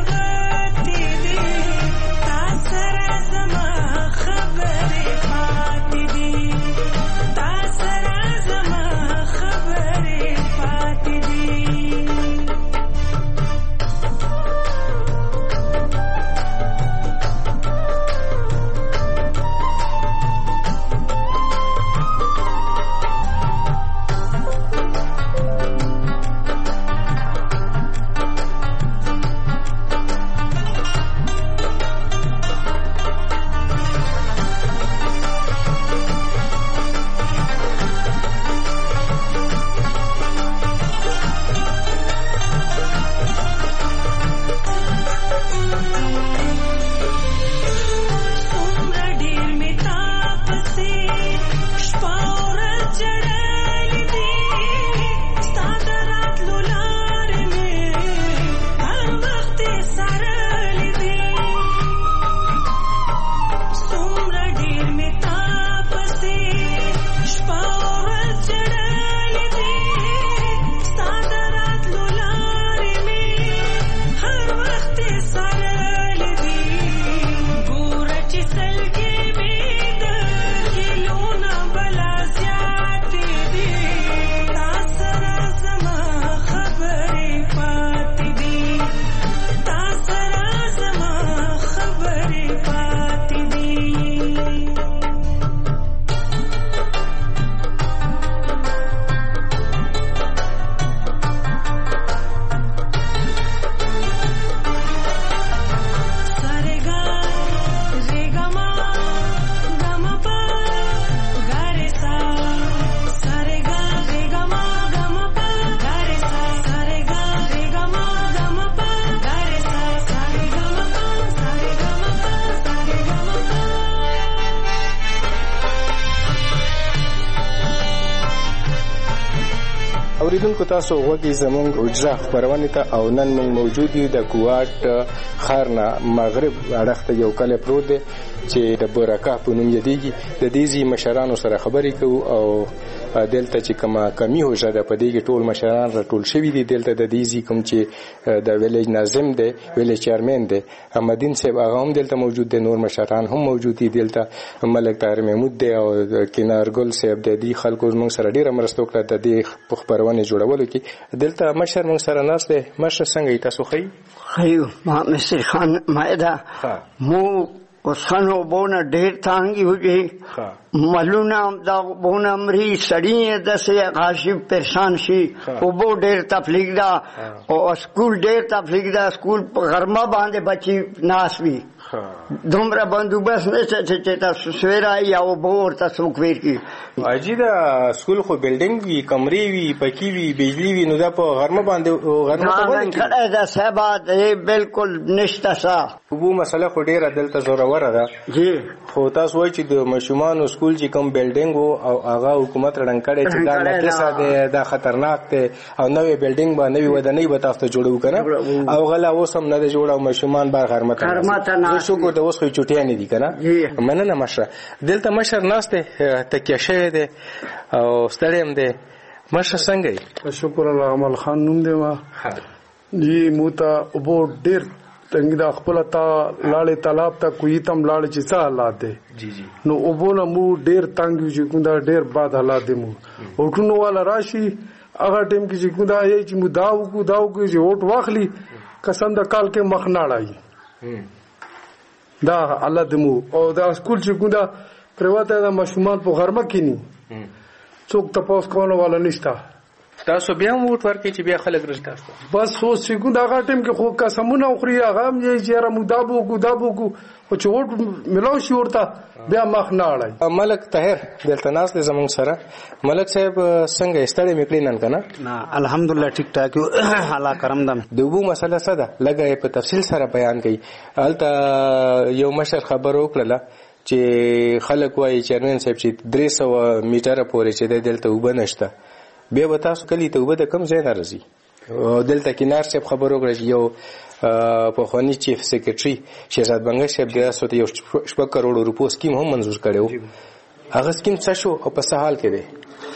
اوریدونکو تاسو وګورئ زموږ اجرا خبرونه ته او نن موږ موجود یو د کوواټ خارنا مغرب اړخ ته یو کله پروت دی چې د برکه په نوم یادېږي. د دې ځای مشرانو سره خبرې کوو او دلته چې کومه کمی هوجه ده په دې کې ټول مشران راټول شوي دي. دلته د دې ځای کوم چې د ویلیج ناظم دی ویلیج چیرمن دی احمدین صاحب هغه هم دلته موجود دی. نور مشران هم موجود دي. دلته ملک طاهر محمود دی او کینارګل صاحب دی. دې خلکو موږ سره ډیره مرسته وکړه د دې خبرونه جوړولو کې. دلته مشر موږ سره ناست دی. مشر څنګه تاسو خی خیو ما مستر خان مایدا مو وسخنو بونه ډیر تانګي وږي ملونه دا بونه امري سړی د سه غاشب پریشان شي او بو ډیر تفلیق دا او سکول ډیر تفلیق دا سکول غرمه باندې بچي ناس وی دومره بندوبست نشته چې تاسو سویرا یا وبور تاسو کویر کی اجي دا سکول خو بلډینګ وی کمرې وی پکی وی بجلی وی نو دا په غرمه باندې غرمه ته وایي کله دا سبا دې بالکل نشته سا وو مسله خو ډیره دلته زوره ده جی خو تاسو وایي چې د مشومان سکول چې کوم بلډینګ او هغه حکومت رنګ کړي چې دا نه کیسه ده دا خطرناک ده او نوې بلډینګ باندې ودانۍ به تاسو جوړو کنه او غلا اوسم نه جوړو مشومان بار غرمه ته شکر ته اوس خو چټیا نه دي کنه مننه مشر. دلته مشر ناشته تکیه شوی دی او ستړیم دی. مشر څنګه شکر الله عمل خان نوم دی ما جی موتا وبو ډیر څنګه د خپل تا لاړې طلب ته کوی تم لاړ چې څه حالات دي جی جی نو وبو نه مو ډیر تنګ یو چې کوم دا ډیر باد حالات دي مو وټونو والا راشي هغه ټیم کې چې کوم دا یی چې مو داو کو داو کو چې وټ واخلي قسم د کال کې مخ نه اړای دا الله دمو او دا سکول چې ګوندا پریواته دا مشومان په غرمه کې ني څوک تاسو کوونه والا نشتا. تاسو بیا موټ ورکې چې بیا خلک رښتاسته بس سو چې ګوندا هغه ټیم کې خو قسمونه خوري هغه هم یې چې را مدابو کو دابو کو او چې وټ ملاو شي ورته بیا مخ نه اړای. ملک طاهر دلته ناس دې زمونږ سره. ملک صاحب څنګه استړی میکړی نن کنه؟ نه الحمدلله ټیک ټاک یو الله کرم دم. د وبو مسله څه ده لګه په تفصیل سره بیان کړي. البته یو مشر خبرو کړله چې خلک وایي چیرمن صاحب چې درې سوه میټره پورې چې دلته وبه نشته بیا به تاسو کلی ته وبه د کم ځای نه راځي. دلته کینار صاحب خبرو کړه چې یو پخوانی چیف سیکریټري شهزاد بنگا صاحب د سوت یو شپږ کروڑ روپو سکیم هم منظور کړو. هغه سکیم څه شو او په څه حال کې دی؟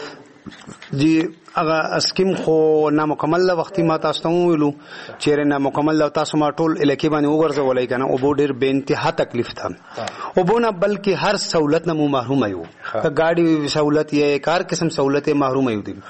جی هغه سکیم خو نامکمل وختي ما تاسو ته ویلو چې نامکمل تاسو ما ټول الکه باندې وګرځولای کنه او بو ډیر بے انتها تکلیف تھا او بو نه بلکې هر سہولت نه محروم یو گاڑی سہولت یې کار قسم سہولت محروم یو دي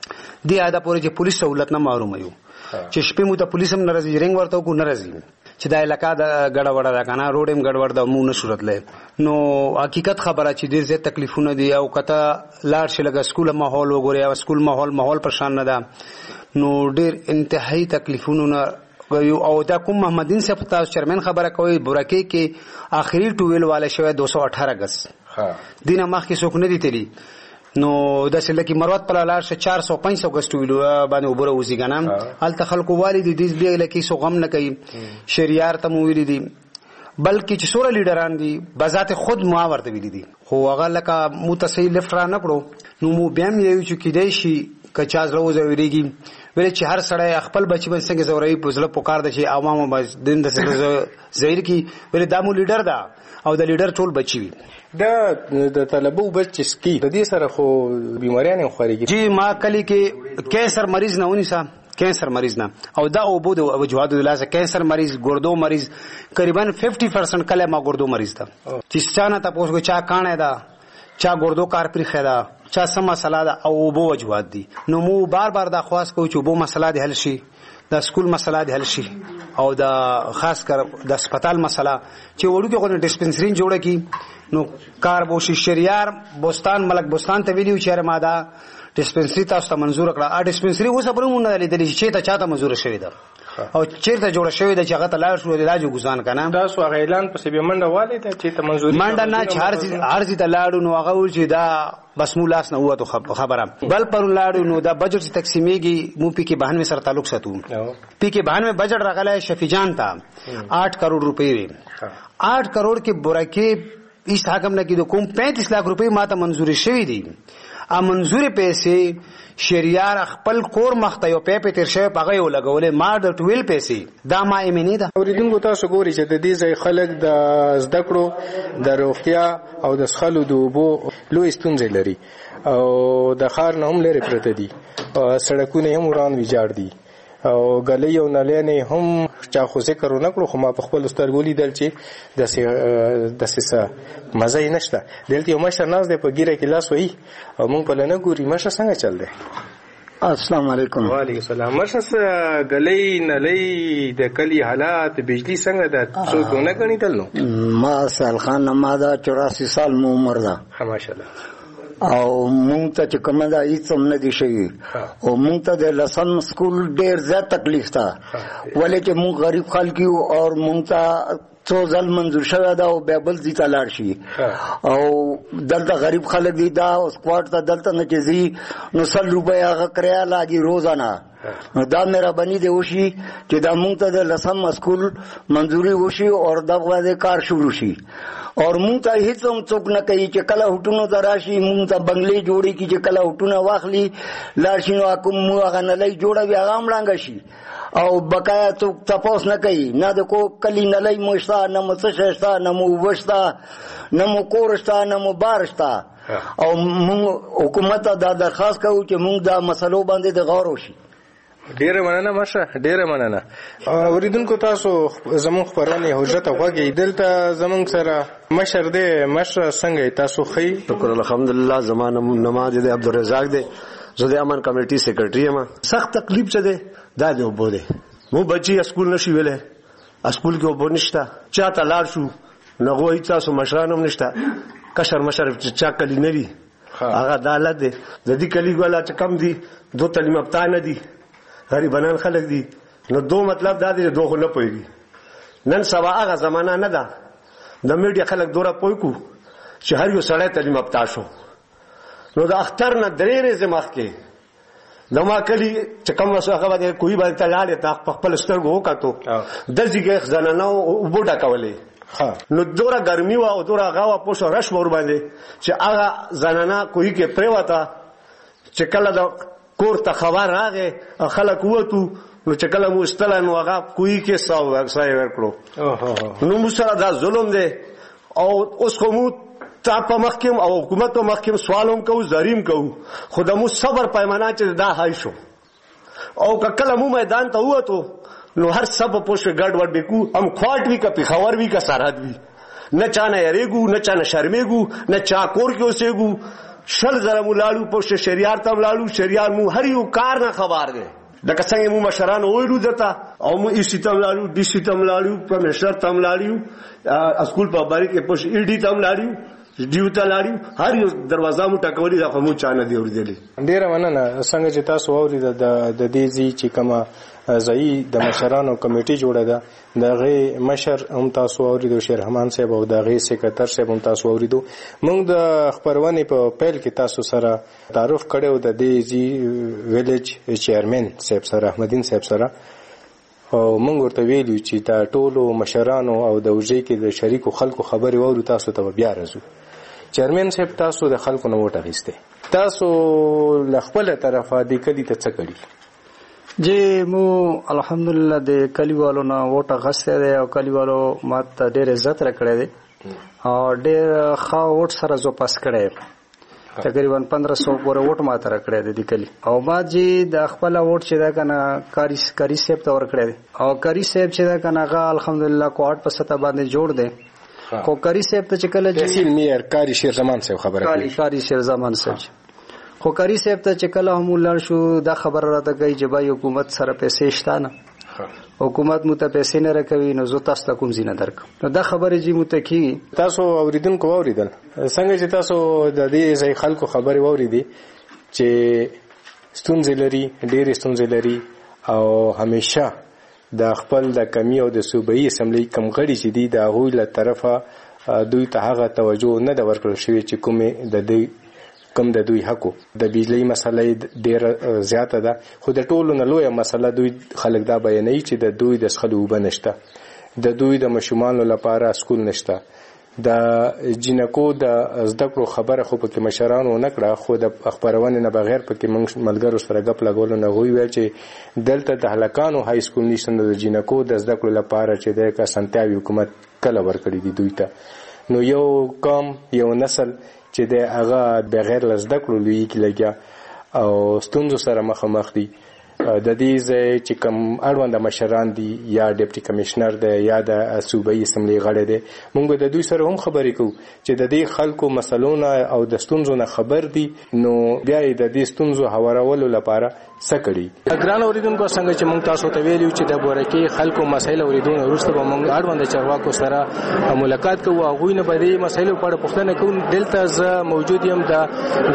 دی ادا پورې چې پولیس سہولت نه محروم یو چې شپې مو ته پولیس هم ناراضي رنګ ورته کو ناراضي چې دا علاقہ د غړ وړه دا کنه روډ هم غړ وړ د مونږ صورت لې نو حقیقت خبره چې ډیر زیات تکلیفونه دي او کته لاړ شي لګه سکول ماحول وګوري او سکول ماحول ماحول پرشان نه ده نو ډیر انتهایی تکلیفونه او دا کوم محمدین صاحب تاسو چیرمن خبره کوي برکه کې اخري ټویل والے شوی دو سو اٹھارہ گز ها دینه مخ کې څوک نه دي تلی نو د سلکی مروت پر لار شه چار سو پنځه سو غستو ویلو باندې وبره وزي غنام ال تخلق والد دې دې لکی سو غم نه کوي شریار ته مو ویل دي بلکې چې سور لیډران دي بذات خود ما ورته ویل دي خو هغه لکه متصیل لفت را نکړو نو مو بیا یې چې کیدای شي کچاز روز ویریږي ویل چې هر سړی خپل بچی باندې څنګه زوري پوزله پکار د شي عوامو باندې دین د زهیر کی ویل دامو لیډر دا او د لیډر ټول بچی وي دا د طلبو بچی سکی د دې سره خو بیماریاں خوريږي جی ما کلی کې کینسر مریض نه ونی سا کینسر مریض نه او دا او بود او جواد دلاسه کینسر مریض ګردو مریض تقریبا پچاس پرسنٹ کله ما ګردو مریض تا چې چانه تاسو کو چا کانه دا چا ګردو کار پری خدا چا سم مسله دا او بو وجواد دي نو مو بار بار دا خواست کو چې بو مسله دي حل شي دا سکول مسله دي حل شي او دا خاص کر د هسپتال مسله چې وړو کې غو ډیسپنسری جوړه کی نو کار بو شي شریار بوستان ملک بوستان ته ویلو چې ماده ډیسپنسری تاسو ته منزور کړه ا ډیسپنسری اوس په مونږ نه لیدل چې ته چاته منزور شوی ده او چیرته جوړ شوی د چغه تلار شو د علاج غوزان کنه دا سو اعلان پسې به منډه والي ته چې ته منزوري منډه نه چارج ارزي تلاړو نو هغه ول چې دا بس مولاس نه هوا ته خبره بل پر لاړو نو دا بجټ تقسیمېږي مو پی کې بهانوي سره تعلق ساتو پی کې بهانوي بجټ راغلی شفیع جان تا आठ کروڑ روپے وی आठ کروڑ کې برکه ایست حکم نه کېدو کوم پینتیس لاکھ روپے ماته منزوري شوی دي ا منزوري پیسې شریار خپل کور مخته یو پیپې تیر شوی پغه یو لګولې ما د ټویل پیسې دا ما ایمنی ده. اوریدونکو تاسو ګوري چې د دې ځای خلک د زده کړو د روغتیا او د څښلو د اوبو لوی ستونزې لري او د ښار نه هم لرې پرته دي، سړکونه هم وران ویجاړ دي او ګلۍ او نلۍ نه هم چا خو ذکر ونه کړو، خو ما په خپل سترګو لیدل چې داسې داسې څه مزه یې نشته. دلته یو مشر ناست دی په ګیره کې لاس وهي او موږ په نه ګوري. مشر څنګه چل دی؟ السلام علیکم. وعلیکم السلام. مشر څه ګلۍ نلۍ د کلي حالات بجلی څنګه ده څوک ونه ګڼي دل نو؟ ما سال خان ما دا چوراسی سال مو عمر ده ماشاءالله او مونږ ته چې کومه دا هیڅ هم نه دي شوي او مونږ ته د لسم سکول ډېر زیات تکلیف ده ولې چې مونږ غریب خلک یو او مونږ ته څو ځل منظور شوی ده او بیا بل ځای ته لاړ شي او دلته غریب خلک دي دا سکواډ ته دلته نه چې ځي نو سل روپۍ هغه کرایه لاګي روزانه. نو دا مهرباني دی وشي چې دا مونږ ته د لسم سکول منظوري وشي او دغه کار شروع شي اور مونږ ته هیڅ هم څوک نه کوي چې کله هوټونو ته راشي مونږ ته بنگلې جوړي کی چې کله هوټونه واخلي لاړ شي نو کوم هغه نلۍ جوړوي هغه هم ړنګه شي او بقایا څوک تپوس نه کوي نه د کو کلی نلۍ مو شته نه مو څه شته نه مو اوبه شته نه مو کور شته نه مو بار شته او مونږ حکومت ته دا درخواست کوو چې مونږ دا مسلو باندې د غور وشي. ډیره مننه مشه ډیره مننه. اوریدونکو تاسو زموږ خبرونه حجت غوږی دلته زموږ سره مشر دی. مشر څنګه تاسو خی؟ شکر الحمدلله. زمانه نماز دی عبدالرزاق دی زه د امن کمیټي سیکریټری یم. سخت تکلیف څه دی دا دی وبو دی مو بچي اسکول نشي ویلې اسکول کې وبو نشته چاته لاړ شو نه غوي تاسو مشران هم نشته کشر مشر چا کلی نه دی هغه عدالت دی د دې کلی ګولا چې کم دی دو تعلیم یافته نه دی غریبانان خلک دي نو دو مطلب دا دی دوه نه پويږي. نن سبا هغه زمانہ نه ده د میډیا خلک دوره پوي کو چې هر یو سړی تعلیم یافته شو نو د اختر نه درې ورځې مخکې نو ما کلی چې کوم وسه هغه باندې کوی باندې تلاړې تا خپل سترګو وکاتو د ځګه ځنانه او بوډا کولې نو دوره ګرمي وا او دوره غوا پوسو رش ور باندې چې هغه ځنانه کوی کې پریوتا چې کله د کور ته خبر راغې خلک وته نو چې کله مو استل نو هغه کوی کې ساو ورسای ورکړو نو مو سره دا ظلم دی او اوس کوم تا په محکم او حکومت په محکم سوالوم کو زریم کو خدامو صبر پیمانه چې دا هاي شو او کله مو میدان ته وته نو هر سب پوش ګډ وډ بکو هم خواټ وی کا پیښور وی کا سرحد وی نه چانه یریګو نه چانه شرمېګو نه چا کور کې اوسېګو شل زره مولاړو پوش شریار تم لاړو شریار مو هر یو کار نه خبر دی لکه څنګه مو مشران وایو دتا او مو ای سیتم لاړو ډي سیتم لاړو په مشر تم لاړو اسکول په باری کې پوش ای ډي تم لاړو دیو ته لاړو هر یو دروازه مو ټکولې دا خو مو چانه دی ورېدلې. ډیره مننه. څنګه چې تاسو اورید د دې ځي چې کما ځای د مشرانو کمیټي جوړه ده دغه مشر هم تاسو اوریدو شیرحمان صاحب او دغه سکرټر صاحب هم تاسو اوریدو. موږ د خبرونه په پیل کې تاسو سره تعارف کړو د دې ځي ویلج چیرمن صاحب سره احمدین صاحب سره او موږ ورته ویلو چې دا ټولو مشرانو او د وجې کې د شریکو خلکو خبري وورو تاسو ته بیا راځو. چیرمن صاحب تاسو د خلکو نو وټه غیسته تاسو ل خپل طرفه د کلی ته څه کړی؟ جی مو الحمدلله د کلیوالو نه وټه غسته دی او کلیوالو ماته ډېر عزت راکړی دی او ډېر ښه وټ سره زو پاس کړی تقریبا پندرہ سو پورې وټ ماته راکړی دی د کلی او ما جی د خپل وټ چې دا کنه کاری کاری سیب ته ورکړی دی او کاری سیب چې دا کنه غا الحمدلله کوټ په ستا باندې جوړ دی کو کاری سیب ته چې کله جی میر کاری شیر زمان صاحب خبره کاری کاری شیر زمان صاحب خو کاری صاحب ته چې کله هم ولر شو دا خبر راته کوي چې بای حکومت سره پیسې شته نه حکومت مو ته پیسې نه راکوي نو زه تاسو ته کوم زینه درک نو دا خبره جی مو ته کی تاسو اوریدونکو اوریدل څنګه چې تاسو د دې ځای خلکو خبري اوریدي چې ستونزې لري ډېرې ستونزې لري او همیشه د خپل د کمی او د صوبایي اسمبلی کمغړي چې دي د هغوی له طرفه دوی ته هغه توجه نه د ورکړل شوی چې کومه د دوی کم د دوی حقو د بجلی مسله ډیره زیاته ده خو د ټولو نه لویه مسله دوی خلک دا بیانوي چې د دوی د څښلو اوبه نشته د دوی د ماشومانو لپاره سکول نشته د جنکو د زده کړو خبره خو پکې مشرانو نه کړه، خو د خبرونې نه بغیر پکې موږ ملګرو سره غپ لګول نه غوي ویل چې دلته د هلکانو های سکول نشته، د جنکو د زده کړو لپاره چې د کسانتیاوي حکومت کله ورکړي دي دوی ته. نو یو قوم یو نسل چې د هغه بغیر زده کړو لوی کې لګیا او ستونزو سره مخامخ دي. د دې ځای چې کوم اړوند مشران دي یا ډیپټي کمشنر دی یا د صوبایي اسمبلی غړی دی، موږ د دوی سره هم خبرې کوو چې د دې خلکو مسلونه او د ستونزو نه خبر دي، نو بیا یې د دې ستونزو هوارولو لپاره څه کړي. ګران اوریدونکو څنګه چې موږ تاسو ته ویلو چې د بورکې خلکو مسایل اوریدونه وروسته به موږ اړوند چارواکو سره ملاقات کوو، هغوی نه به دې مسایلو په اړه پوښتنه کوو. دلته زه موجود یم د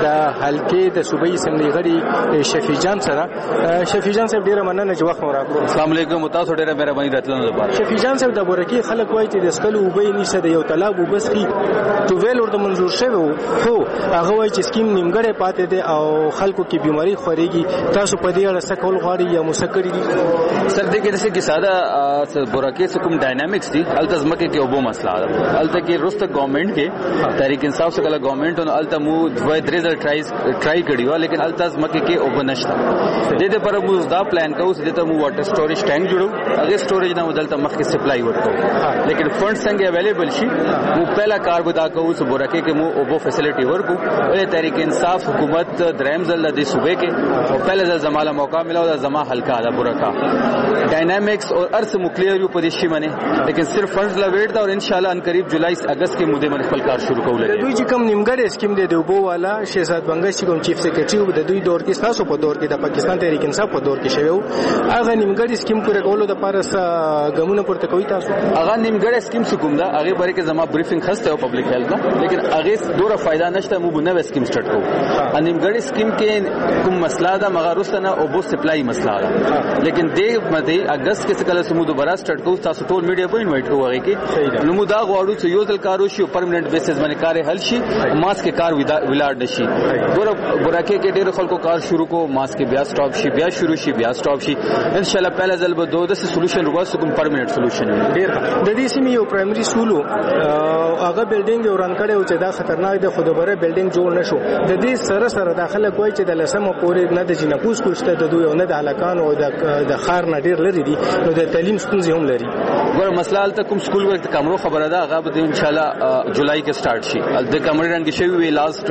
حلقې د صوبایي اسمبلی غړي شفیع جان سره. شفیع جان صاحب ډیره مننه چې وخت مو راکړو. السلام علیکم، تاسو ډیره مهرباني راتلنه لپاره. شفیع جان صاحب د بورکې خلک وایي چې د سکلو وبې نشته، د یو تالاب وبس کی ټویل ورته منظور شوی وو، خو هغه وایي چې سکیم نیمګړی پاتې دی او خلکو کې بیماری خورېږي. تاسو په دې اړه څه کول غواړئ یا مو څه کړي دي؟ سر دې کې داسې کې ساده بورکې څه کوم ډاینامیکس دي، هلته ځمکې کې اوبو مسله ده. هلته کې وروسته ګورنمنټ کې تحریک انصاف څخه کله ګورنمنټ نو هلته مو دوه درې ځل ټرای ټرای کړي وو، لیکن هلته ځمکې کې اوبه نشته. دې دې پر مو دا پلان کوو چې ته مو واټر سټوریج ټانک جوړو، هغه سټوریج نه ودلته مخکې سپلای ورکو، لیکن فنډ څنګه اویلیبل شي مو پہلا کار ودا کوو چې بورکې کې مو اوبو فیسیلیټي ورکو. ولې تحریک انصاف حکومت دریم ځل د صوبې کې او پہلا ځل زماله موقع ملا او زما حلقہ دا بورکا ډاینامیکس اور ارث مو کلیئر یو پدې شي باندې، لیکن صرف فنډز لویټ دا اور ان شاء الله ان قریب جولای اگست کې مودې باندې خپل کار شروع کوو. دوی چې کوم نیمګړی سکیم دی د اوبو والا شهزاد بنگش چې کوم چیف سیکریټری و د دوی دور کې تاسو په دور کې د پاکستان تحریک انصاف په دور کې شوی و، هغه نیمګړی سکیم پوره کولو د لپاره څه ګامونه پورته کوي تاسو؟ هغه نیمګړی سکیم څه کوم دا هغه باره کې زما بریفینګ خسته او پبلک هیلث نه، لیکن هغه دوره فائدہ نشته. مو نو سکیم سٹارټ کوو. ا نیمګړی سکیم کې کوم مسله ده مغه رسنه او بو سپلای مسله ده، لیکن دې مده اگست کې کله سمو دوباره سٹارټ کوو. تاسو ټول میډیا په انوایټ کوو هغه کې نو مو دا غواړو چې یو ځل کارو شي او پرمننت بیسس باندې کار حل شي، ماس کې کار ولاړ نشي. ګوره بورکې کې ډېر خلکو کار شروع کو، ماس کې بیا سٹاپ شي، بیا شروع شي، بیا سٹاپ شي. ان شاء الله پہلا ځل به دوه د سولوشن وګورئ کوم پرمننت سولوشن. ډېر د دې سیمې یو پرایمري سکول هغه بلډینګ یو ران کړي او چې دا خطرناک دی، خو دوباره بلډینګ جوړ نشو. د دې سره سره داخله کوي چې د لسمه پورې نه د جنکو سکول شته، د دوی نه د هلکانو او د خار نه ډېر لري دي، نو د تعلیم ستونزې هم لري. ګوره مسله هلته کوم سکول ورته کمرو خبره ده، هغه به ان شاء الله جولای کې سٹارټ شي. د کمرې رنګ شوی وی لاست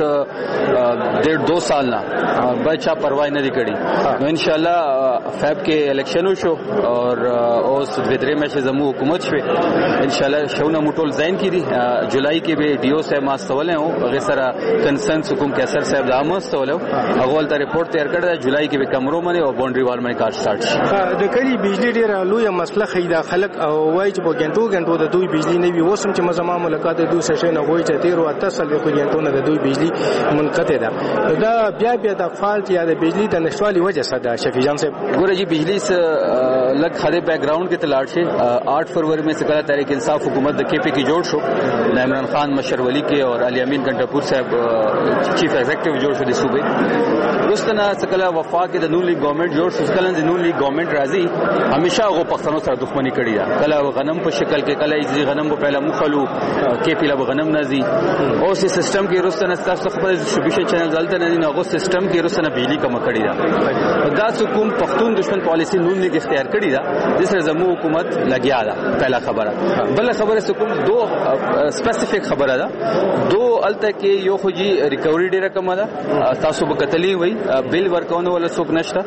ډېر دو سال نه بچا پروايي نه کړي. نو ان شاء الله فیب کې الیکشن وشو اور اوس د درې مشه زمو حکومت شوه. ان شاء الله شونه موټول زین کی دي جولای کې به ډیو صاحب ما سوال او هغه سره کنسنس حکومت کیسر صاحب د امو سوال او هغه ولته ریپورت تیار کړی جولای کې به کمرو باندې او باونډري وال باندې کار سٹارټ شي. د کلی بجلی ډیره لوی مسله خیدا خلک او وای چې په ګنټو ګنټو د دوی بجلی نه وي. وسم چې مزما ملکات د دوی سشن نه وای چې تیر او اتصل په ګنټو نه د دوی بجلی منقطع ده. دا بیا بیا د فالټ یا د بجلی د نشوالي وجه سره شفیع جان صاحب ګوره جی بجلی سے لگ خاله بیک گراؤنड کې تلاړ شي. آٹھ فروری میں سکلا تحریک انصاف حکومت د کے پی کی جوړ شو، عمران خان مشر ولی کے اور علی امین کنټپور صاحب چیف ایگزیکټیو جوړ شو د صوبې. رستنا سکلا وفاق د نون لیگ گورنمنت جوړ شو. سکلا د نون لیگ گورنمنت راځي همیشه هغه پښتنو سره دښمنی کړی ده، کله غنم په شکل کې، کله یې غنم په پهلا مخلو کے پی له غنم نازي او سی سیستم کې رستنا تاسو خبر ډسټریبیوشن چینل ځلته نه دي، نو هغه سیستم کې رستنا بجلی کم کړی ده. دا حکومت پښتون دشمن پالیسی نون لیگ اختیار کړی ده، جس زمو حکومت لګیا ده. پہلا خبره. بل خبره سکوم دو سپیسیفیک خبره ده. دو الته کې یو خو جی ریکوري ډیره کم ده، تاسو به کتلی وای بیل ورکونه ولا څوک نشته،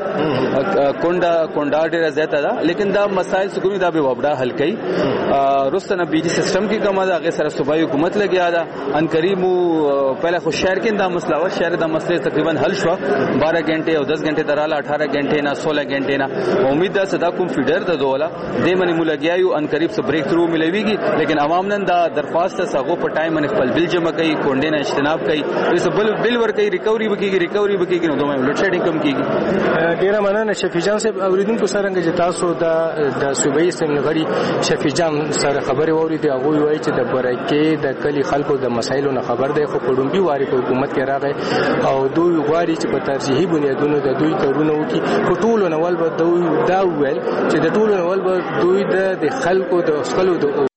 کونډا کونډا ډیره زیاته ده، لیکن دا مسائل سکوم دا به وبډا حل کړي. رستنه بیجی سیستم کې کم ده، هغه سره صوبایي حکومت لګیا ده. ان کریمو پہلا خو شهر کې دا مسله و، شهر دا مسله تقریبا حل شو. بارہ घंटे او دس घंटे تراله اٹھارہ घंटे نه سولہ घंटे نه. امید ده صدا کوم فیډر ده دوله دې منی مولګیایو ان قریب سے بریک تھرو ملويږي، لیکن عوام نن دا درخواست سغو په ټایم باندې خپل بل جمع کوي، کونډې نه اجتناب کوي، اس بل بل ور کوي، ریکوري وکيږي ریکوري وکيږي نو دوه لوډ شیډینګ کم کیږي. ډیره مننه شفیع جان صاحب. اوریدونکو سره چې تاسو د د صوبایي سیمې غړي شفیع جان سره خبرې ووري دي، هغه وایي چې د برکې د کلی خلکو د مسایلو نه خبر دی، خو پړومبي واري په حکومت کې راغی او دوی غواړي چې په ترجیحي بنیادونو د دوی کارونه وکړي. په ټولو نوال به دوی دا ویل چې د ټولو نوال به دوی د خلکو د خپلو د